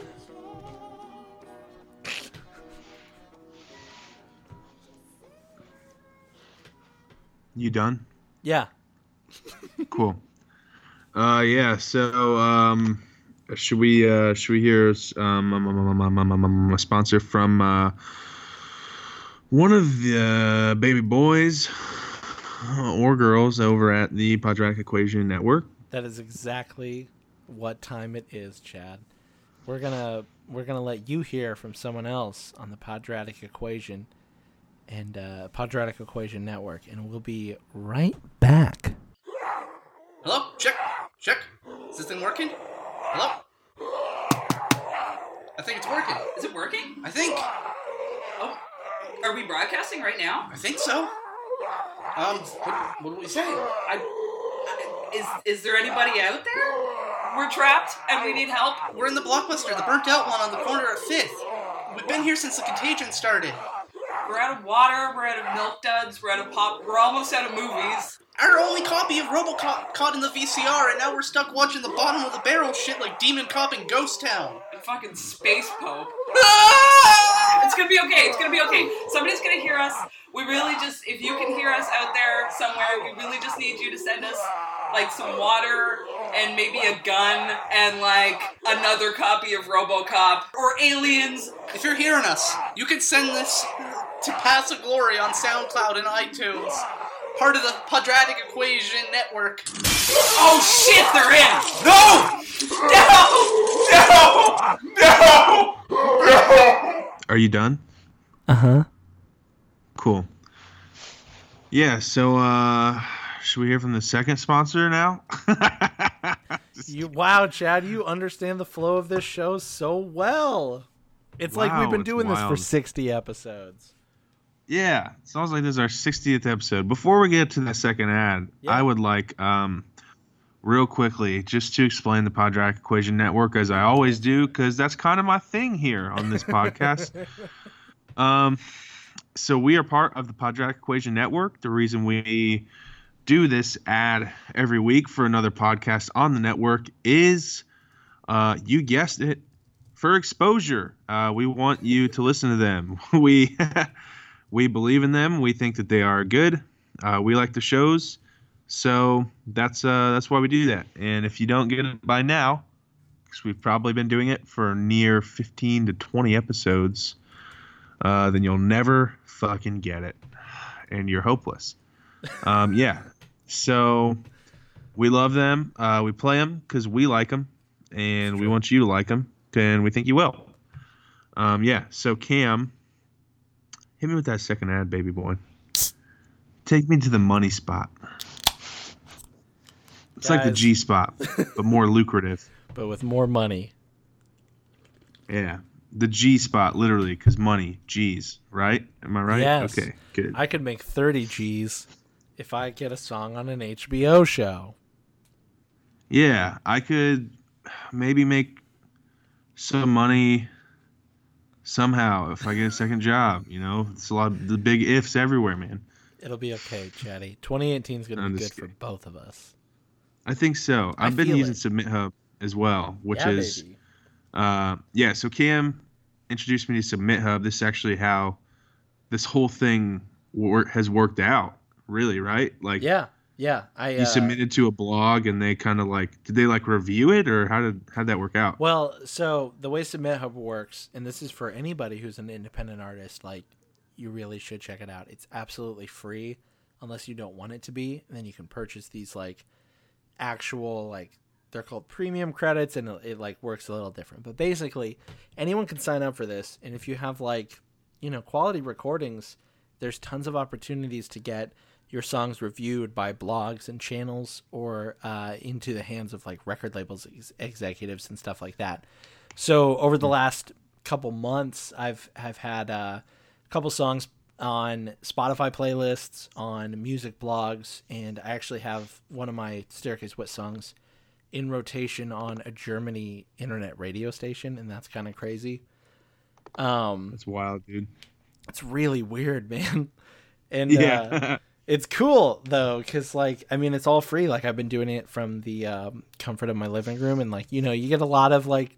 You done? Yeah. Cool. Uh, yeah. So, um, should we uh, should we hear um, um, um, um, um, um, a sponsor from uh, one of the uh, baby boys or girls over at the Podratic Equation Network? That is exactly what time it is, Chad. We're gonna we're gonna let you hear from someone else on the Podratic Equation and uh, Podratic Equation Network, and we'll be right back. Hello? Check. Check. Is this thing working? Hello? I think it's working. Is it working? I think. Oh, are we broadcasting right now? I think so. Um, what, what do we say? I, I, is is there anybody out there? We're trapped and we need help. We're in the Blockbuster, the burnt out one on the corner of Fifth. We've been here since the contagion started. We're out of water, we're out of milk duds, we're out of pop, we're almost out of movies. Our only copy of RoboCop caught in the V C R, and now we're stuck watching the bottom of the barrel shit like Demon Cop in Ghost Town. And fucking Space Pope. It's gonna be okay, it's gonna be okay. Somebody's gonna hear us. We really just, if you can hear us out there somewhere, we really just need you to send us, like, some water and maybe a gun and, like, another copy of RoboCop or Aliens. If you're hearing us, you can send this to Paths of Glory on SoundCloud and iTunes. Part of the Podratic Equation Network. Oh shit, they're in! No! No! No! No! Are you done? Uh-huh. Cool. Yeah, so uh should we hear from the second sponsor now? You wow, Chad, you understand the flow of this show so well. It's Wow, like we've been it's doing this for wild. sixty episodes. Yeah, it sounds like this is our sixtieth episode. Before we get to the second ad, Yeah. I would like, um, real quickly, just to explain the Podratic Equation Network, as I always do, because that's kind of my thing here on this podcast. um, so we are part of the Podratic Equation Network. The reason we do this ad every week for another podcast on the network is, uh, you guessed it, for exposure. Uh, we want you to listen to them. We... We believe in them. We think that they are good. Uh, we like the shows, so that's uh, that's why we do that. And if you don't get it by now, because we've probably been doing it for near fifteen to twenty episodes, uh, then you'll never fucking get it, and you're hopeless. Um, yeah. So we love them. Uh, we play them because we like them, and we want you to like them, and we think you will. Um, yeah. So Cam. Hit me with that second ad, baby boy. Take me to the money spot. It's like the Guys. G spot, but more lucrative. But with more money. Yeah, the G spot, literally, because money, G's, right? Am I right? Yes. Okay, good. I could make thirty G's if I get a song on an H B O show. Yeah, I could maybe make some money somehow if I get a second job. You know, it's a lot of the big ifs everywhere, man. It'll be okay, Chatty. twenty eighteen is going to I'm be just good for kidding. both of us. I think so. I I've been feel using it. Submit Hub as well, which yeah, is baby. uh yeah. So Cam introduced me to Submit Hub. This is actually how this whole thing wor- has worked out. Really, right? Like, Yeah, yeah. I you uh, submitted to a blog, and they kind of like, did they like review it, or how did how did that work out? Well, so the way Submit Hub works, and this is for anybody who's an independent artist, like, you really should check it out. It's absolutely free, unless you don't want it to be. And then you can purchase these, like, actual, like, they're called premium credits, and it, it like works a little different. But basically, anyone can sign up for this, and if you have, like, you know, quality recordings, there's tons of opportunities to get your songs reviewed by blogs and channels, or uh, into the hands of like record labels ex- executives and stuff like that. So over the last couple months, I've have had uh, a couple songs on Spotify playlists, on music blogs, and I actually have one of my Staircase Wit songs in rotation on a Germany internet radio station, and that's kind of crazy. Um, That's wild, dude. it's really weird, man. And Yeah. uh, it's cool though, because like, I mean, it's all free. Like, I've been doing it from the um, comfort of my living room, and like, you know, you get a lot of like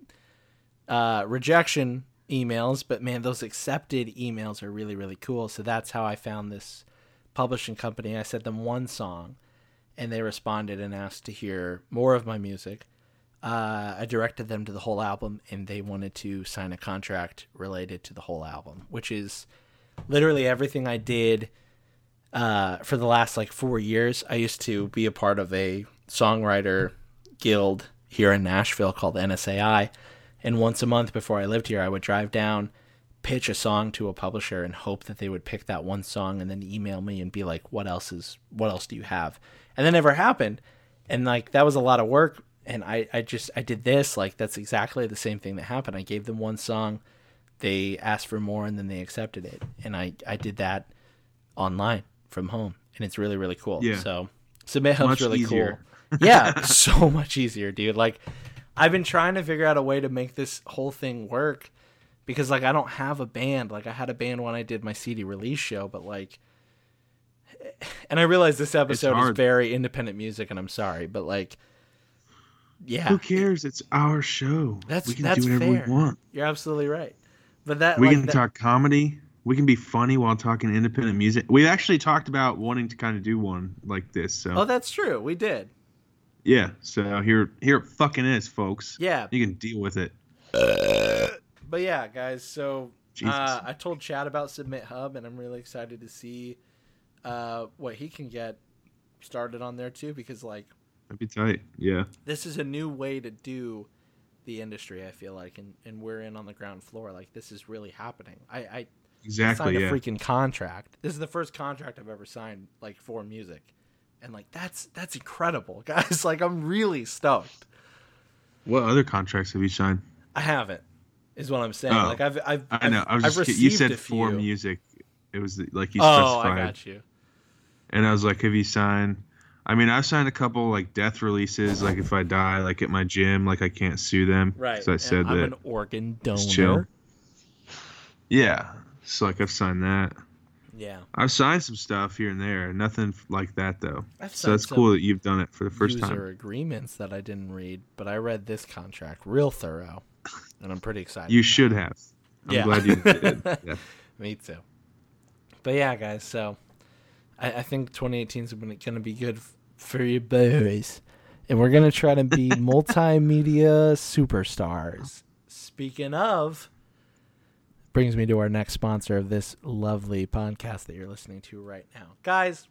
uh, rejection emails, but man, those accepted emails are really, really cool. So that's how I found this publishing company. I sent them one song, and they responded and asked to hear more of my music. Uh, I directed them to the whole album, and they wanted to sign a contract related to the whole album, which is literally everything I did uh, for the last like four years. I used to be a part of a songwriter guild here in Nashville called N S A I, and once a month before I lived here, I would drive down, pitch a song to a publisher, and hope that they would pick that one song, and then email me and be like, "What else is? What else do you have?" And that never happened, and like that was a lot of work. And I, I just, I did this, like, that's exactly the same thing that happened. I gave them one song, they asked for more, and then they accepted it. And I, I did that online from home, and it's really, really cool. Yeah. So Submit Hub's Much really easier. cool. Yeah, so much easier, dude. Like, I've been trying to figure out a way to make this whole thing work, because, like, I don't have a band. Like, I had a band when I did my C D release show, but, like, and I realize this episode is hard. very independent music, and I'm sorry, but, like, yeah, Who cares? It's our show. That's we can that's do whatever fair. we want. You're absolutely right. But that We like, can that- talk comedy. We can be funny while talking independent music. We actually talked about wanting to kind of do one like this. So Oh, that's true. We did. yeah. So here, here it fucking is, folks. Yeah. You can deal with it. But yeah, guys. So Jesus. uh, I told Chad about Submit Hub, and I'm really excited to see uh, what he can get started on there too. Because like, That'd be tight. Yeah. this is a new way to do the industry. I feel like, and, and we're in on the ground floor. Like, this is really happening. I, I Exactly. signed a Yeah. freaking contract. This is the first contract I've ever signed, like, for music, and like that's that's incredible, guys. Like, I'm really stoked. What other contracts have you signed? I haven't, is what I'm saying. Oh, like, I've I've I know. I was I've just kidding. You received said a for few. music. It was like you Oh, specified. I got you. And I was like, have you signed? I mean, I've signed a couple like death releases. Like if I die, like at my gym, like I can't sue them. Right. So I said and I'm that. an organ It's donor. chill. Yeah. So like I've signed that. Yeah. I've signed some stuff here and there. Nothing like that though. I've So signed that's some cool that you've done it for the first user time. agreements that I didn't read, but I read this contract real thorough, and I'm pretty excited. You about should it. have. I'm Yeah. glad you did. Yeah. Me too. But yeah, guys. So I, I think twenty eighteen is going to be good f- for you boys, and we're going to try to be multimedia superstars. Speaking of, brings me to our next sponsor of this lovely podcast that you're listening to right now, guys.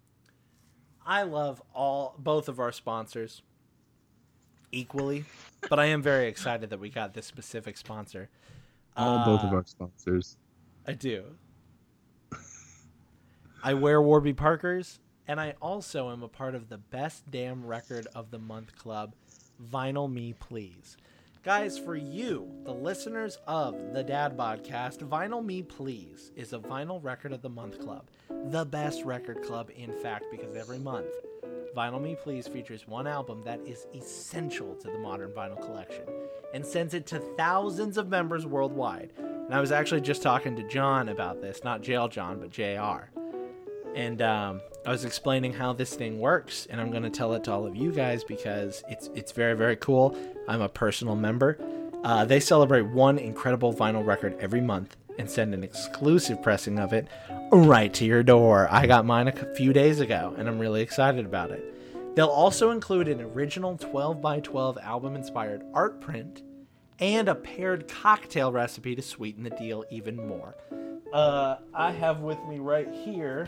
I love all both of our sponsors equally, but I am very excited that we got this specific sponsor. All both of Uh, our sponsors. I do. I wear Warby Parkers, And I also am a part of the Best Damn Record of the Month Club, Vinyl Me Please. Guys, for you, the listeners of the Dad Podcast, Vinyl Me Please is a Vinyl Record of the Month Club. The best record club, in fact, because every month, Vinyl Me Please features one album that is essential to the modern vinyl collection and sends it to thousands of members worldwide. And I was actually just talking to John about this, not Jail John, but J R. And um, I was explaining how this thing works, and I'm going to tell it to all of you guys because it's it's very, very cool. I'm a personal member. Uh, they celebrate one incredible vinyl record every month and send an exclusive pressing of it right to your door. I got mine a few days ago, and I'm really excited about it. They'll also include an original twelve by twelve album-inspired art print and a paired cocktail recipe to sweeten the deal even more. Uh, I have with me right here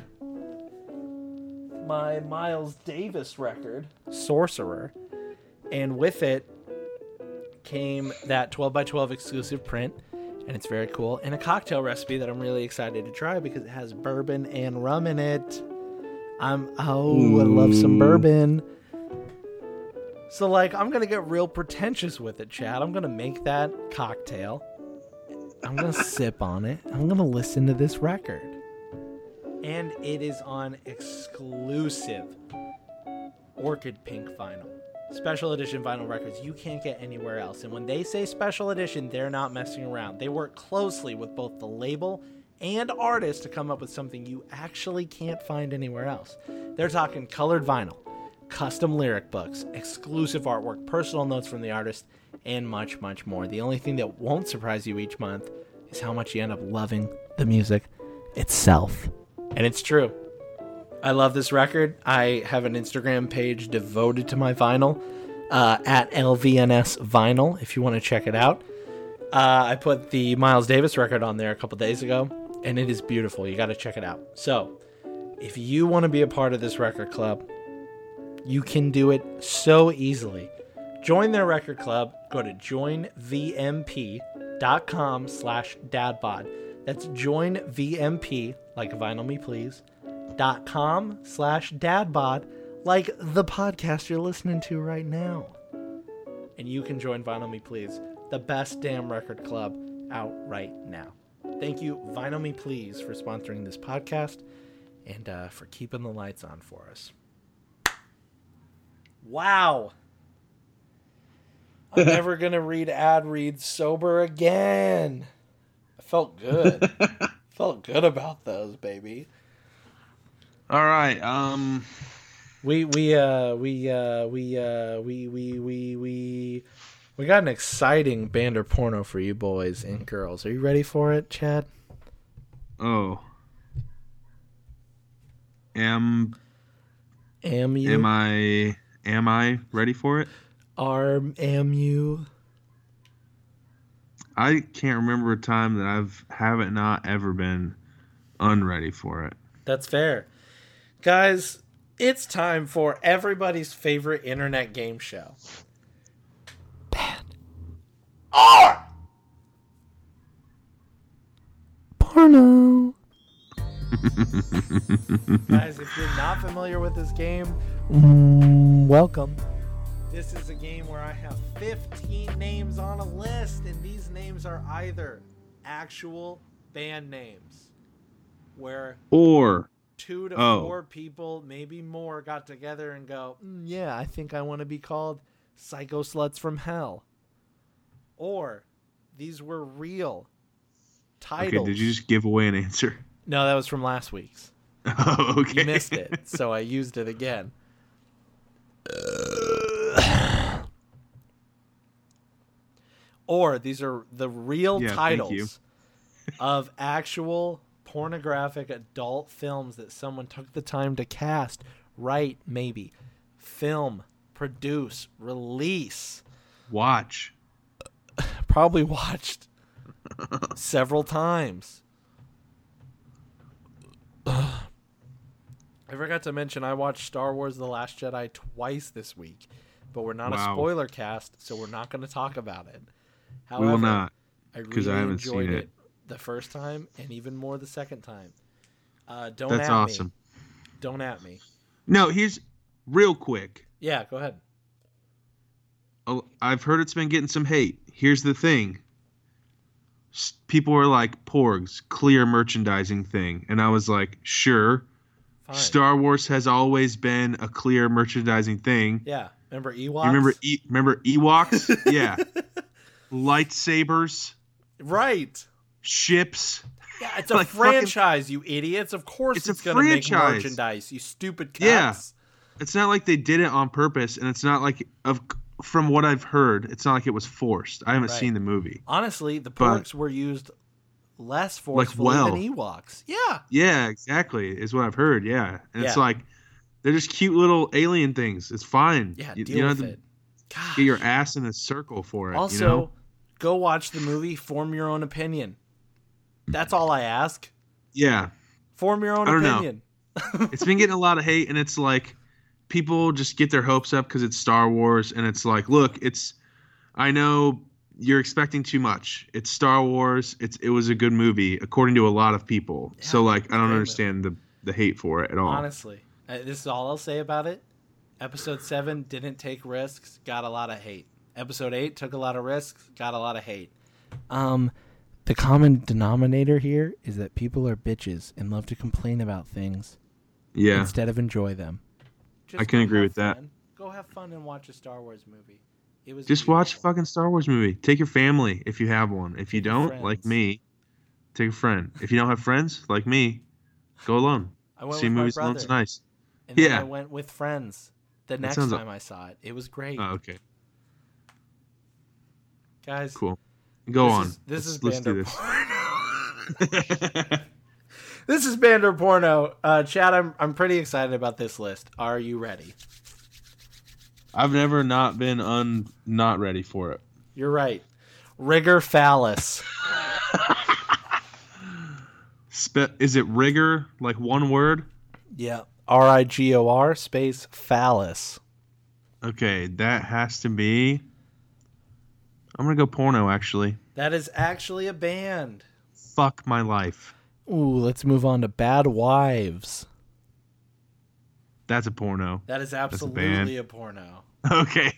my Miles Davis record, Sorcerer, and with it came that twelve by twelve exclusive print, and it's very cool, and a cocktail recipe that I'm really excited to try because it has bourbon and rum in it. I'm oh, Ooh. I love some bourbon. So like, I'm gonna get real pretentious with it, Chad. I'm gonna make that cocktail. I'm gonna sip on it. I'm gonna listen to this record. And it is on exclusive Orchid Pink vinyl. Special edition vinyl records you can't get anywhere else. And when they say special edition, they're not messing around. They work closely with both the label and artist to come up with something you actually can't find anywhere else. They're talking colored vinyl, custom lyric books, exclusive artwork, personal notes from the artist, and much, much more. The only thing that won't surprise you each month is how much you end up loving the music itself. And it's true. I love this record. I have an Instagram page devoted to my vinyl, uh, at L V N S Vinyl, if you want to check it out. Uh, I put the Miles Davis record on there a couple days ago, and it is beautiful. You got to check it out. So, if you want to be a part of this record club, you can do it so easily. Join their record club. Go to join V M P dot com slash dadbod. That's joinvmp, like Vinyl Me Please, dot com slash dadbod, like the podcast you're listening to right now. And you can join Vinyl Me Please, the best damn record club out right now. Thank you, Vinyl Me Please, for sponsoring this podcast and uh, for keeping the lights on for us. Wow. I'm never going to read ad reads sober again. I felt good. Felt good about those, baby. All right. Um, we we uh we uh we uh we we we we we got an exciting Bander porno for you boys and girls. Are you ready for it, Chad? Oh. Am am you? Am I am I ready for it? Are am you? I can't remember a time that I've haven't not ever been unready for it. That's fair. Guys, it's time for everybody's favorite internet game show. Bad. Or porno. Guys, if you're not familiar with this game, mm, welcome. This is a game where I have fifteen names on a list, and these names are either actual band names, where or two to oh. four people, maybe more, got together and go, mm, yeah, I think I want to be called Psycho Sluts from Hell. Or these were real titles. Okay, did you just give away an answer? No, that was from last week's. Oh, okay. You missed it, so I used it again. Or these are the real yeah, titles of actual pornographic adult films that someone took the time to cast, write, maybe, film, produce, release. Watch. Probably watched several times. I forgot to mention I watched Star Wars The Last Jedi twice this week, but we're not wow. a spoiler cast, so we're not going to talk about it. However, we will not, I really I haven't enjoyed seen it. it the first time and even more the second time. Uh, don't That's at awesome. me. Don't at me. No, here's real quick. Yeah, go ahead. Oh, I've heard it's been getting some hate. Here's the thing. S- People were like, Porgs, clear merchandising thing. And I was like, sure. Fine. Star Wars has always been a clear merchandising thing. Yeah. Remember Ewoks? You remember e- remember Ewoks? Yeah. Lightsabers, Right. ships. Yeah, it's a Like fucking- franchise, you idiots. Of course It's it's, a going to make franchise. merchandise, you stupid cats. Yeah. It's not like they did it on purpose, and it's not like of from what I've heard, it's not like it was forced. I haven't Right. seen the movie. Honestly, the But- Porgs were used less forcefully well. than Ewoks. Yeah. Yeah, exactly, is what I've heard. Yeah, and it's Yeah. like they're just cute little alien things. It's fine. Yeah, you, deal you don't with have to it. God. get your ass in a circle for it. Also, you know? go watch the movie, form your own opinion. That's all I ask. Yeah, Form your own I don't know. opinion. it's been getting a lot of hate, and it's like people just get their hopes up because it's Star Wars, and it's like, look, it's I know you're expecting too much. It's Star Wars. It's it was a good movie according to a lot of people. Yeah, so like, it's I a don't great understand the the hate for it at all. Honestly, uh, this is all I'll say about it. Episode seven didn't take risks, got a lot of hate. Episode eight took a lot of risks, got a lot of hate. Um, the common denominator here is that people are bitches and love to complain about things Yeah, instead of enjoy them. Just I can go agree have with that. fun. Go have fun and watch a Star Wars movie. It was just watch a beautiful. fucking Star Wars movie. Take your family if you have one. If you your don't, friends. like me, take a friend. If you don't have friends, like me, go alone. I went See with movies my brother, alone's nice. and then Yeah. I went with friends. The next sounds- time I saw it, it was great. Oh, okay, Guys, cool. Go this on. Is, this let's, is let's do Bander this. Porno. This is Bander Porno. Uh, Chad, I'm I'm pretty excited about this list. Are you ready? I've never not been un not ready for it. You're right. Rigor phallus. Spe- is it rigor? Like one word? Yeah. R I G O R space phallus. Okay, that has to be. I'm gonna go porno. Actually, That is actually a band. fuck my life. Ooh, let's move on to Bad Wives. That's a porno. That is a band. absolutely a porno. Okay.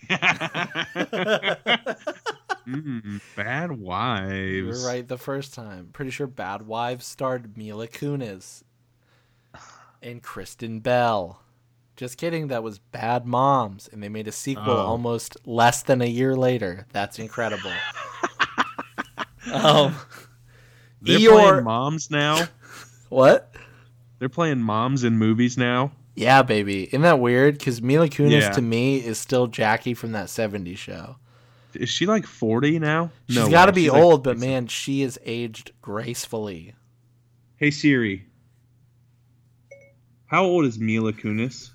mm, bad wives. You were right the first time. Pretty sure Bad Wives starred Mila Kunis and Kristen Bell. Just kidding, that was Bad Moms, and they made a sequel Oh. almost less than a year later. That's incredible. um, They're Eeyore- playing moms now. what? They're playing moms in movies now. Yeah, baby. Isn't that weird? Because Mila Kunis Yeah. to me is still Jackie from that seventies show. Is she like forty now? She's No got to way. be She's like- old, but man, she is aged gracefully. Hey Siri. How old is Mila Kunis?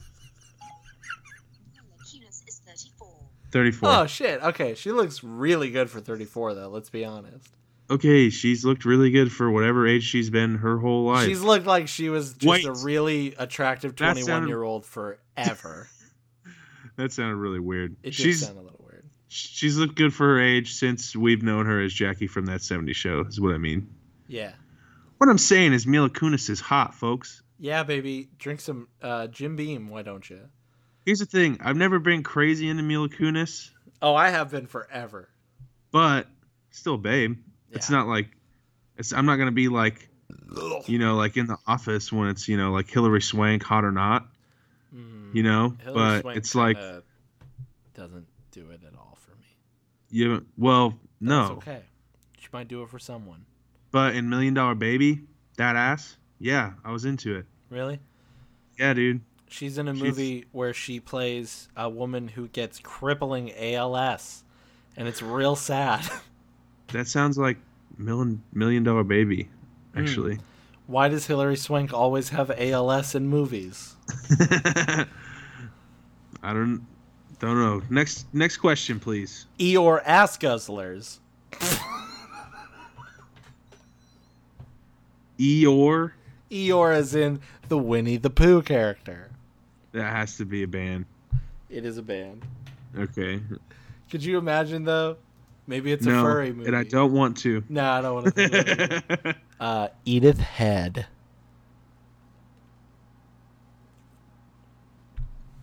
Kunis is thirty-four. thirty-four. Oh, shit. Okay, she looks really good for thirty-four, though. Let's be honest. Okay, she's looked really good for whatever age she's been her whole life. She's looked like she was just Wait. a really attractive That twenty-one-year-old forever. That sounded really weird. It did she's sound a little weird. she's looked good for her age since we've known her as Jackie from that seventies show, is what I mean. Yeah. What I'm saying is Mila Kunis is hot, folks. Yeah, baby. Drink some uh, Jim Beam, why don't you? Here's the thing. I've never been crazy into Mila Kunis, Oh, I have been forever. but still babe. It's Yeah. not like it's I'm not going to be like you know, like in the office when it's, you know, like Hillary Swank hot or not, Mm, you know, Hillary but Swank it's like kinda doesn't do it at all for me. you well, That's no. okay. She might do it for someone. But in Million Dollar Baby, that ass, yeah, I was into it. Really? Yeah, dude. She's in a She's- movie where she plays a woman who gets crippling A L S, and it's real sad. That sounds like Million Million Dollar Baby, Hmm. actually. Why does Hilary Swank always have A L S in movies? I don't don't know. Next next question, please. Eeyore ass guzzlers. Eeyore, Eeyore is in the Winnie the Pooh character. that has to be a band. It is a band. Okay. Could you imagine though? Maybe it's a no, furry movie. and I don't want to. No, I don't want to think about it. Uh, Edith Head.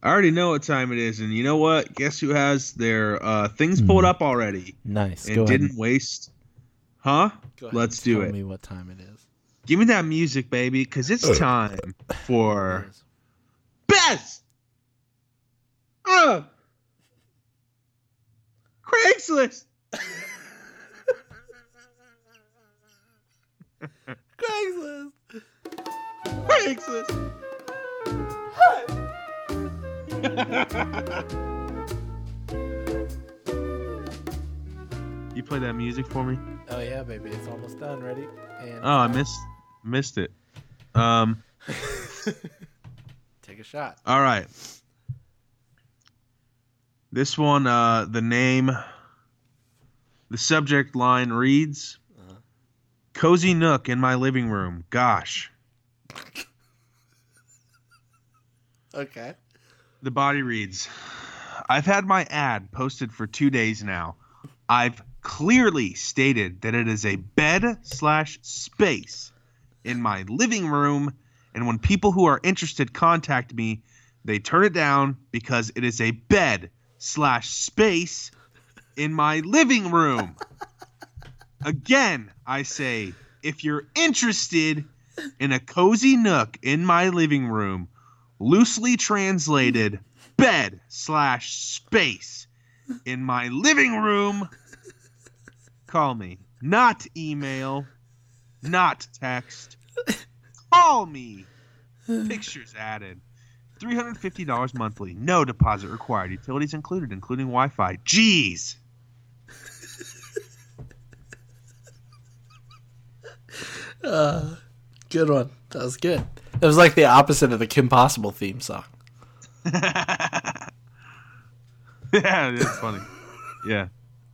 I already know what time it is, and you know what? Guess who has their uh, things pulled up already Nice. and Go ahead. didn't waste? Huh? Go ahead Let's and do tell it. me what time it is. Give me that music, baby, because it's time for It is. best. Uh, Craigslist. Craigslist. Craigslist. You play that music for me? Oh yeah, baby, it's almost done. Ready? And Oh, I missed missed it. Um. take a shot. All right. This one, uh, the name, the subject line reads, Uh-huh. "Cozy nook in my living room." Gosh. Okay. The body reads, "I've had my ad posted for two days now. I've clearly stated that it is a bed slash space in my living room, and when people who are interested contact me, they turn it down because it is a bed slash space in my living room. Again, I say, if you're interested in a cozy nook in my living room, loosely translated, bed slash space in my living room, call me. Not email, not text. Call me. Pictures added. three hundred fifty dollars monthly. No deposit required. Utilities included, including Wi-Fi. Jeez. Uh, good one. That was good. It was like the opposite of the Kim Possible theme song. Yeah, that's funny. Yeah.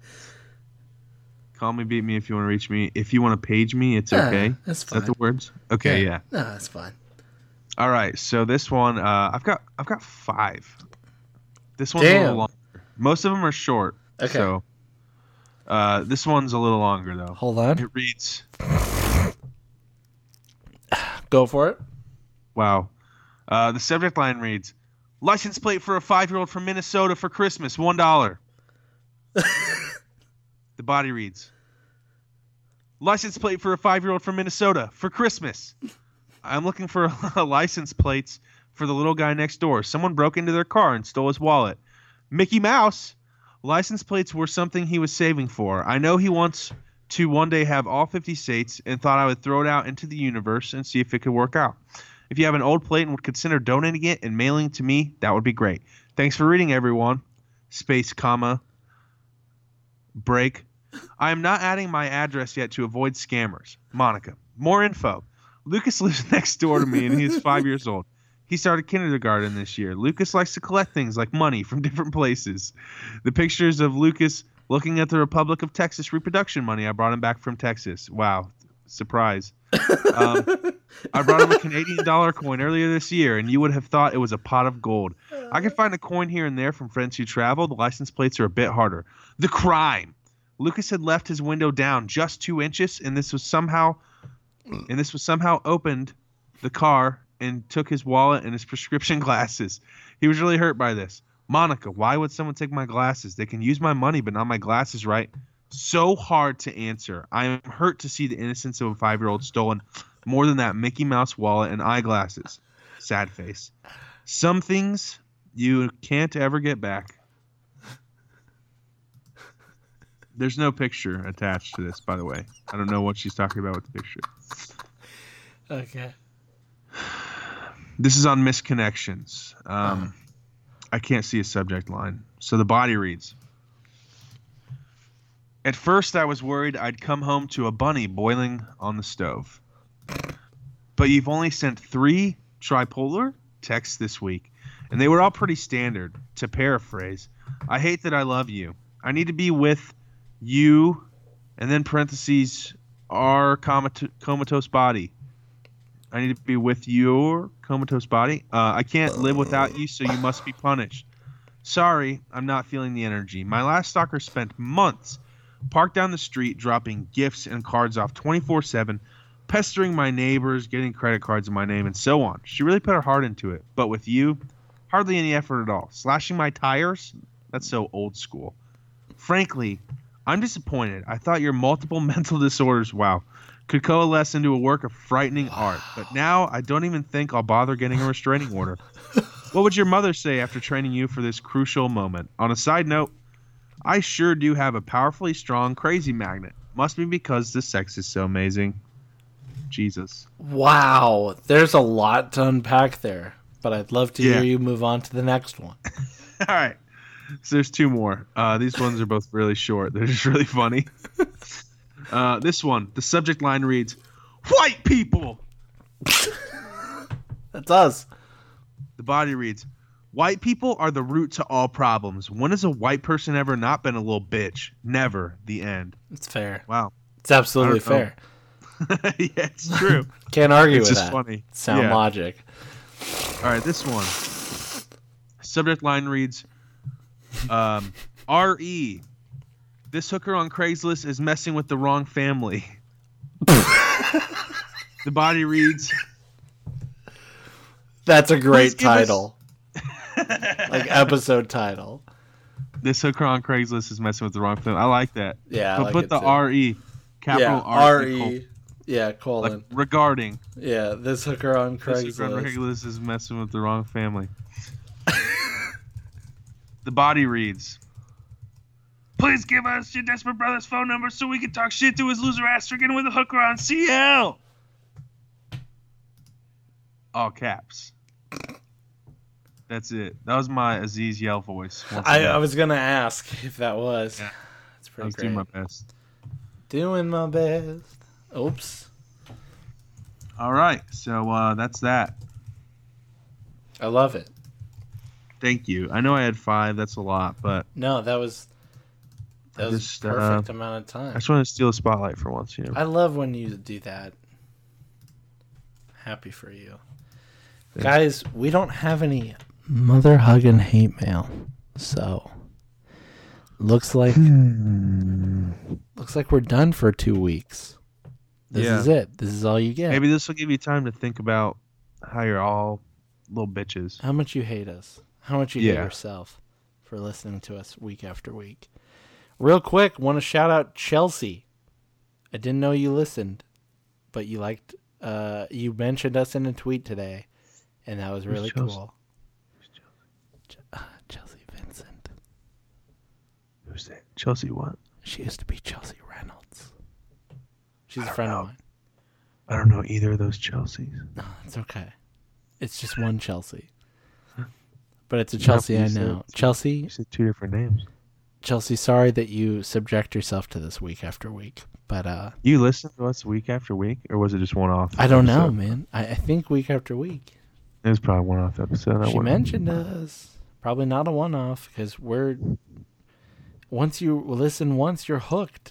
Call me, beat me if you want to reach me. If you want to page me, it's Yeah, okay. that's Is that the fine. words? Okay, yeah. No, that's fine. All right, so this one, uh, I've got, I've got five. This one's a Damn. little longer. Most of them are short. Okay. So, uh, this one's a little longer though. Hold on. It reads, Go for it. wow. Uh, the subject line reads, "License plate for a five-year-old from Minnesota for Christmas, one dollar." The body reads, "License plate for a five-year-old from Minnesota for Christmas. I'm looking for license plates for the little guy next door. Someone broke into their car and stole his wallet. Mickey Mouse. License plates were something he was saving for. I know he wants to one day have all fifty states and thought I would throw it out into the universe and see if it could work out. If you have an old plate and would consider donating it and mailing it to me, that would be great. Thanks for reading, everyone." Space, comma, break. "I am not adding my address yet to avoid scammers. Monica." More info. "Lucas lives next door to me and he is five years old. He started kindergarten this year. Lucas likes to collect things like money from different places. The pictures of Lucas looking at the Republic of Texas reproduction money I brought him back from Texas." Wow. Surprise. Um, "I brought him a Canadian dollar coin earlier this year, and you would have thought it was a pot of gold. I can find a coin here and there from friends who travel. The license plates are a bit harder. The crime. Lucas had left his window down just two inches, and this was somehow, and this was somehow opened the car and took his wallet and his prescription glasses. He was really hurt by this. Monica, why would someone take my glasses? They can use my money, but not my glasses, right? So hard to answer. I am hurt to see the innocence of a five-year-old stolen more than that Mickey Mouse wallet and eyeglasses. Sad face. Some things you can't ever get back." There's no picture attached to this, by the way. I don't know what she's talking about with the picture. Okay. This is on misconnections. Um, I can't see a subject line. So the body reads, "At first I was worried I'd come home to a bunny boiling on the stove. But you've only sent three tripolar texts this week, and they were all pretty standard. To paraphrase, I hate that I love you. I need to be with you," and then parentheses, "our comat- comatose body. I need to be with your comatose body. Uh, I can't live without you, so you must be punished. Sorry, I'm not feeling the energy. My last stalker spent months parked down the street dropping gifts and cards off twenty-four seven, pestering my neighbors, getting credit cards in my name, and so on. She really put her heart into it. But with you, Hardly any effort at all. Slashing my tires? That's so old school. Frankly, I'm disappointed. I thought your multiple mental disorders, wow, could coalesce into a work of frightening art. But now I don't even think I'll bother getting a restraining order. What would your mother say after training you for this crucial moment? On a side note, I sure do have a powerfully strong crazy magnet. Must be because the sex is so amazing. Jesus. Wow. There's a lot to unpack there, but I'd love to Yeah. hear you move on to the next one. All right. So there's two more. Uh, these ones are both really short. They're just really funny. Uh, this one, the subject line reads, "White people." That's us. The body reads, "White people are the root to all problems. When has a white person ever not been a little bitch? Never." The end. It's fair. Wow. It's absolutely I don't know. fair. Yeah, it's true. Can't argue It's with just that. funny. Sound Yeah. logic. All right, this one. Subject line reads, um, R E. This hooker on Craigslist is messing with the wrong family. The body reads, That's a Please great give us- title. Like episode title. "This hooker on Craigslist is messing with the wrong family." I like that. Yeah. I but like put it the too. R E, capital Yeah, R R E, E. Yeah, colon. like regarding. yeah, this hooker on This hooker on Craigslist. Craigslist is messing with the wrong family. The body reads, "Please give us your desperate brother's phone number so we can talk shit to his loser ass for getting with a hooker on C L." All caps. That's it. That was my Aziz Yell voice. once I, again. I was going to ask if that was. Yeah. That's I pretty was great. doing my best. Doing my best. Oops. All right, so uh, that's that. I love it. Thank you. I know I had five. That's a lot, but No, that was that I was just, uh, perfect amount of I time. just want to steal a spotlight for once. You know. I love when you do that. Happy for you. Thanks. Guys, we don't have any mother hugging hate mail. So looks like looks like we're done for two weeks. This Yeah. is it. This is all you get. Maybe this will give you time to think about how you're all little bitches. How much you hate us. How much you hate Yeah. yourself for listening to us week after week. Real quick, want to shout out Chelsea. I didn't know you listened, but you liked uh you mentioned us in a tweet today, and that was Who's really Chelsea? cool. Ch- uh, Chelsea Vincent. Who's that? Chelsea what? She used to be Chelsea Reynolds. She's I a don't friend know. of mine. I don't know either of those Chelseas. No, it's okay. It's just one Chelsea. But it's a No, Chelsea I you said- know. Chelsea, You said two different names. Chelsea, sorry that you subject yourself to this week after week. But uh You listened to us week after week, or was it just one off? I don't know, episode? man. I, I think week after week. It was probably one off episode. I She wouldn't- mentioned us. Probably not a one off because we're once you listen once, you're hooked.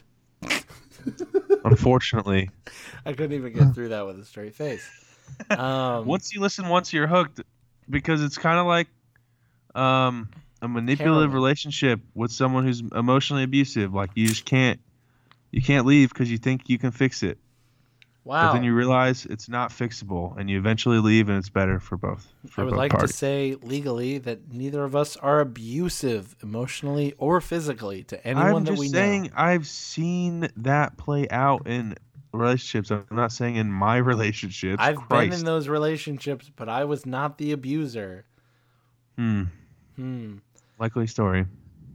Unfortunately, I couldn't even get through that with a straight face. Um, once you listen once, you're hooked, because it's kind of like um, a manipulative Heroin. relationship with someone who's emotionally abusive. Like you just can't, you can't leave because you think you can fix it. wow. But then you realize it's not fixable, and you eventually leave, and it's better for both. For I would both like parties. to say legally that neither of us are abusive emotionally or physically to anyone I'm that just we saying know. I've seen that play out in relationships. I'm not saying in my relationships. I've Christ. been in those relationships, but I was not the abuser. Hmm. Hmm. Likely story.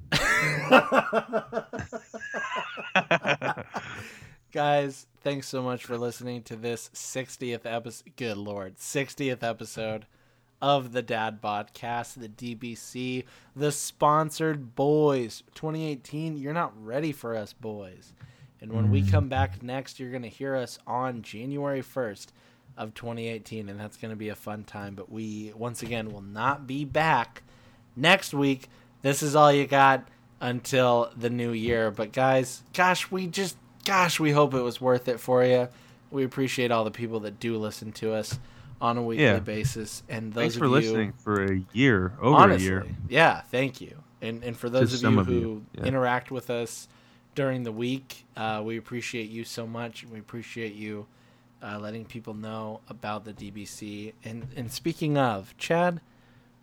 Guys, thanks so much for listening to this sixtieth episode. Good Lord, sixtieth episode of the Dad Podcast, the D B C, the sponsored boys. twenty eighteen, you're not ready for us, boys. And when we come back next, you're going to hear us on January first of twenty eighteen, and that's going to be a fun time. But we, once again, will not be back next week. This is all you got until the new year. But guys, gosh, we just, gosh, we hope it was worth it for you. We appreciate all the people that do listen to us on a weekly Yeah. basis. And those Thanks of for you, listening for a year, over honestly, a year. yeah, thank you. And and for those To of some you of who you, yeah. interact with us during the week, uh, we appreciate you so much. We appreciate you uh, letting people know about the D B C. And and speaking of, Chad,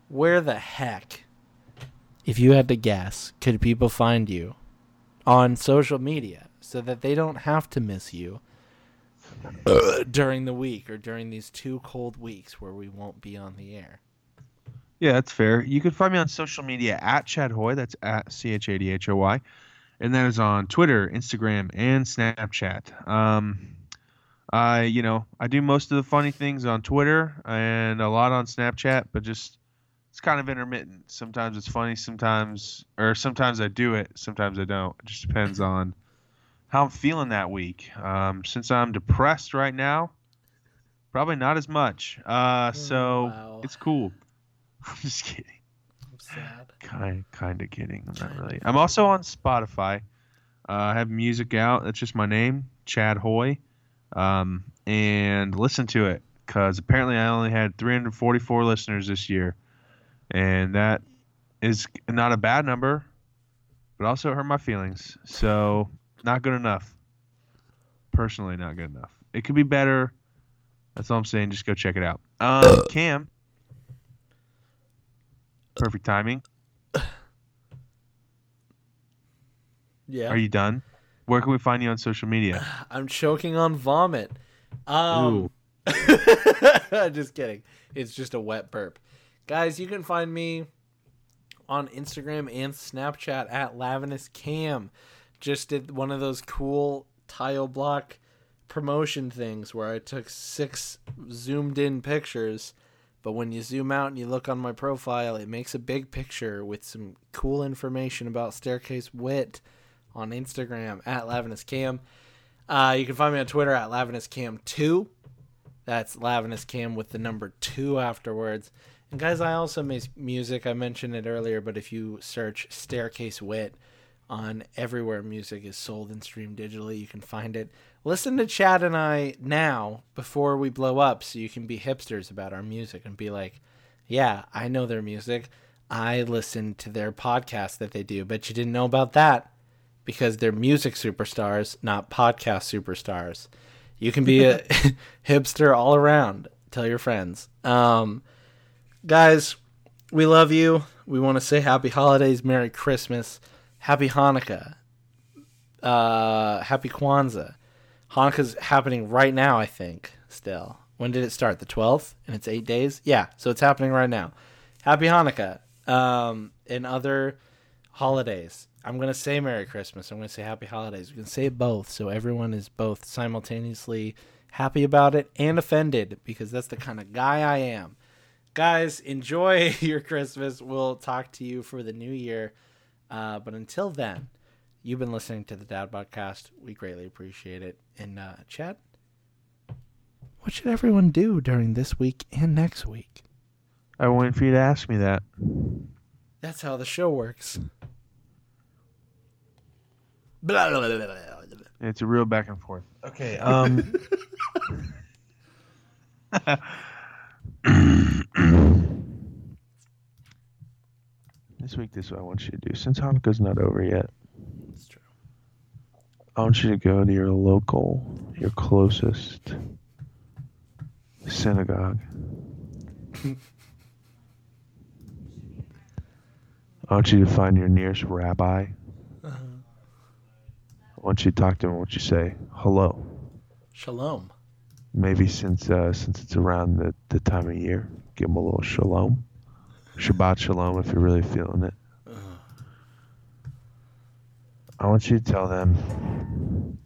where the heck, if you had to guess, could people find you on social media so that they don't have to miss you uh, during the week or during these two cold weeks where we won't be on the air? Yeah, that's fair. You can find me on social media at Chad Hoy. That's at C H A D H O Y. And that is on Twitter, Instagram, and Snapchat. Um, I, you know, I do most of the funny things on Twitter and a lot on Snapchat, but just it's kind of intermittent. Sometimes it's funny, sometimes, or sometimes I do it, sometimes I don't. It just depends on how I'm feeling that week. Um, since I'm depressed right now, probably not as much. Uh, so wow. It's cool. I'm just kidding. I'm sad. Kind, kind of kidding. I'm not really. I'm also on Spotify. Uh, I have music out. That's just my name, Chad Hoy. Um, and listen to it because apparently I only had three hundred forty-four listeners this year, and that is not a bad number, but also it hurt my feelings. So not good enough. Personally, not good enough. It could be better. That's all I'm saying. Just go check it out. Um, Cam. Perfect timing. Yeah. Are you done? Where can we find you on social media? I'm choking on vomit. Um, just kidding. It's just a wet burp. Guys, you can find me on Instagram and Snapchat at Lavinus Cam. Just did one of those cool tile block promotion things where I took six zoomed in pictures. But when you zoom out and you look on my profile, it makes a big picture with some cool information about Staircase Wit on Instagram at Lavinus Cam. Uh, you can find me on Twitter at Lavinus Cam two. That's Lavinus Cam with the number two afterwards. And guys, I also make music. I mentioned it earlier, but if you search Staircase Wit on everywhere music is sold and streamed digitally, you can find it. Listen to Chad and I now before we blow up so you can be hipsters about our music and be like, yeah, I know their music. I listen to their podcast that they do. Bet you didn't know about that because they're music superstars, not podcast superstars. You can be a hipster all around. Tell your friends. Um, guys, we love you. We want to say happy holidays, Merry Christmas, Happy Hanukkah, uh, Happy Kwanzaa. Hanukkah's happening right now, I think, still. When did it start? The twelfth? And it's eight days? Yeah, so it's happening right now. Happy Hanukkah. Um, and other holidays. I'm going to say Merry Christmas. I'm going to say Happy Holidays. We can say both, so everyone is both simultaneously happy about it and offended, because that's the kind of guy I am. Guys, enjoy your Christmas. We'll talk to you for the new year. Uh, but until then, you've been listening to the Dad Podcast. We greatly appreciate it. And uh, Chad, what should everyone do during this week and next week? I waiting for you to ask me that. That's how the show works. Blah, blah, blah, blah, blah. It's a real back and forth. Okay. Um. This week, this is what I want you to do. Since Hanukkah's not over yet, That's true. I want you to go to your local, your closest synagogue. I want you to find your nearest rabbi. Uh-huh. I want you to talk to him. I want you to say hello. Shalom. Maybe since uh, since it's around the, the time of year, give him a little shalom. Shabbat shalom if you're really feeling it. Uh-huh. I want you to tell them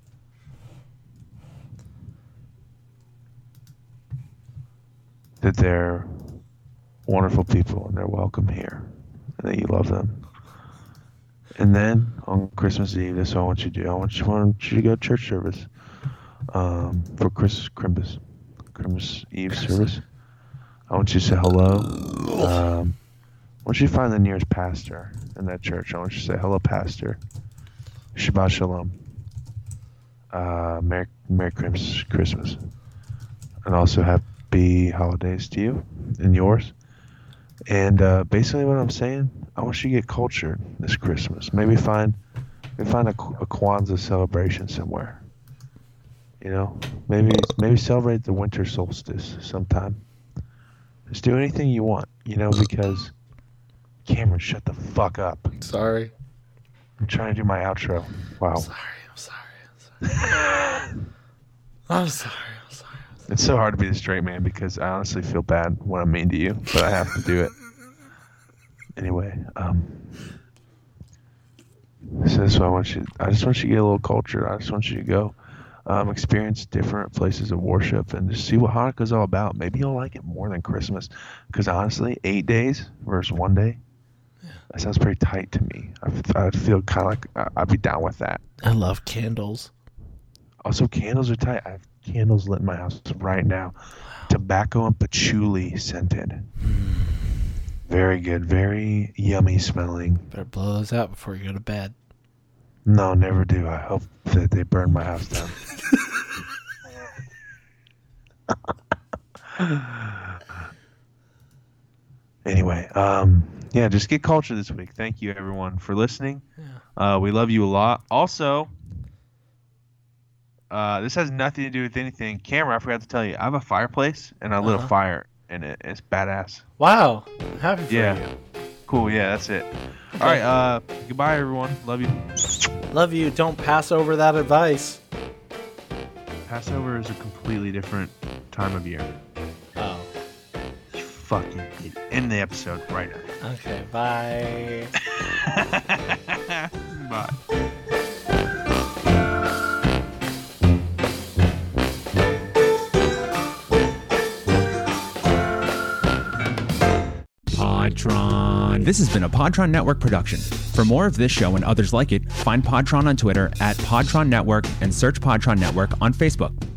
that they're wonderful people and they're welcome here and that you love them. And then on Christmas Eve, that's what I want you to do. I want you, I want you to go to church service um, for Chris Christmas, Christmas Eve service. I want you to say hello. Um, I want you to find the nearest pastor in that church. I want you to say, hello, pastor. Shabbat shalom. Uh, Merry, Merry Christmas. And also happy holidays to you and yours. And uh, basically what I'm saying, I want you to get cultured this Christmas. Maybe find maybe find a, a Kwanzaa celebration somewhere. You know, maybe maybe celebrate the winter solstice sometime. Just do anything you want, you know, because Cameron, shut the fuck up. Sorry. I'm trying to do my outro. Wow. I'm sorry. I'm sorry. I'm sorry. I'm sorry. I'm sorry. It's so hard to be the straight man because I honestly feel bad when I'm mean to you, but I have to do it. Anyway, um, so that's why I want you. I just want you to get a little culture. I just want you to go, um, experience different places of worship and just see what Hanukkah's all about. Maybe you'll like it more than Christmas, because honestly, eight days versus one day, yeah. That sounds pretty tight to me. I I'd feel kind of like I'd be down with that. I love candles. Also, candles are tight. I have candles lit in my house right now. Wow. Tobacco and patchouli scented. Mm. Very good. Very yummy smelling. Better blow those out before you go to bed. No, never do. I hope that they burn my house down. Anyway, um, yeah, just get culture this week. Thank you, everyone, for listening. Yeah. Uh, we love you a lot. Also, uh, this has nothing to do with anything. Cameron, I forgot to tell you, I have a fireplace, and I lit uh-huh. a fire in it. It's badass. Wow. Happy for yeah. you. Cool, yeah, that's it. Okay. All right, uh, goodbye, everyone. Love you. Love you. Don't pass over that advice. Passover is a completely different time of year. Oh. You fucking idiot. End the episode right now. Okay, bye. Bye. Podtron. This has been a Podtron Network production. For more of this show and others like it, find Podtron on Twitter at Podtron Network and search Podtron Network on Facebook.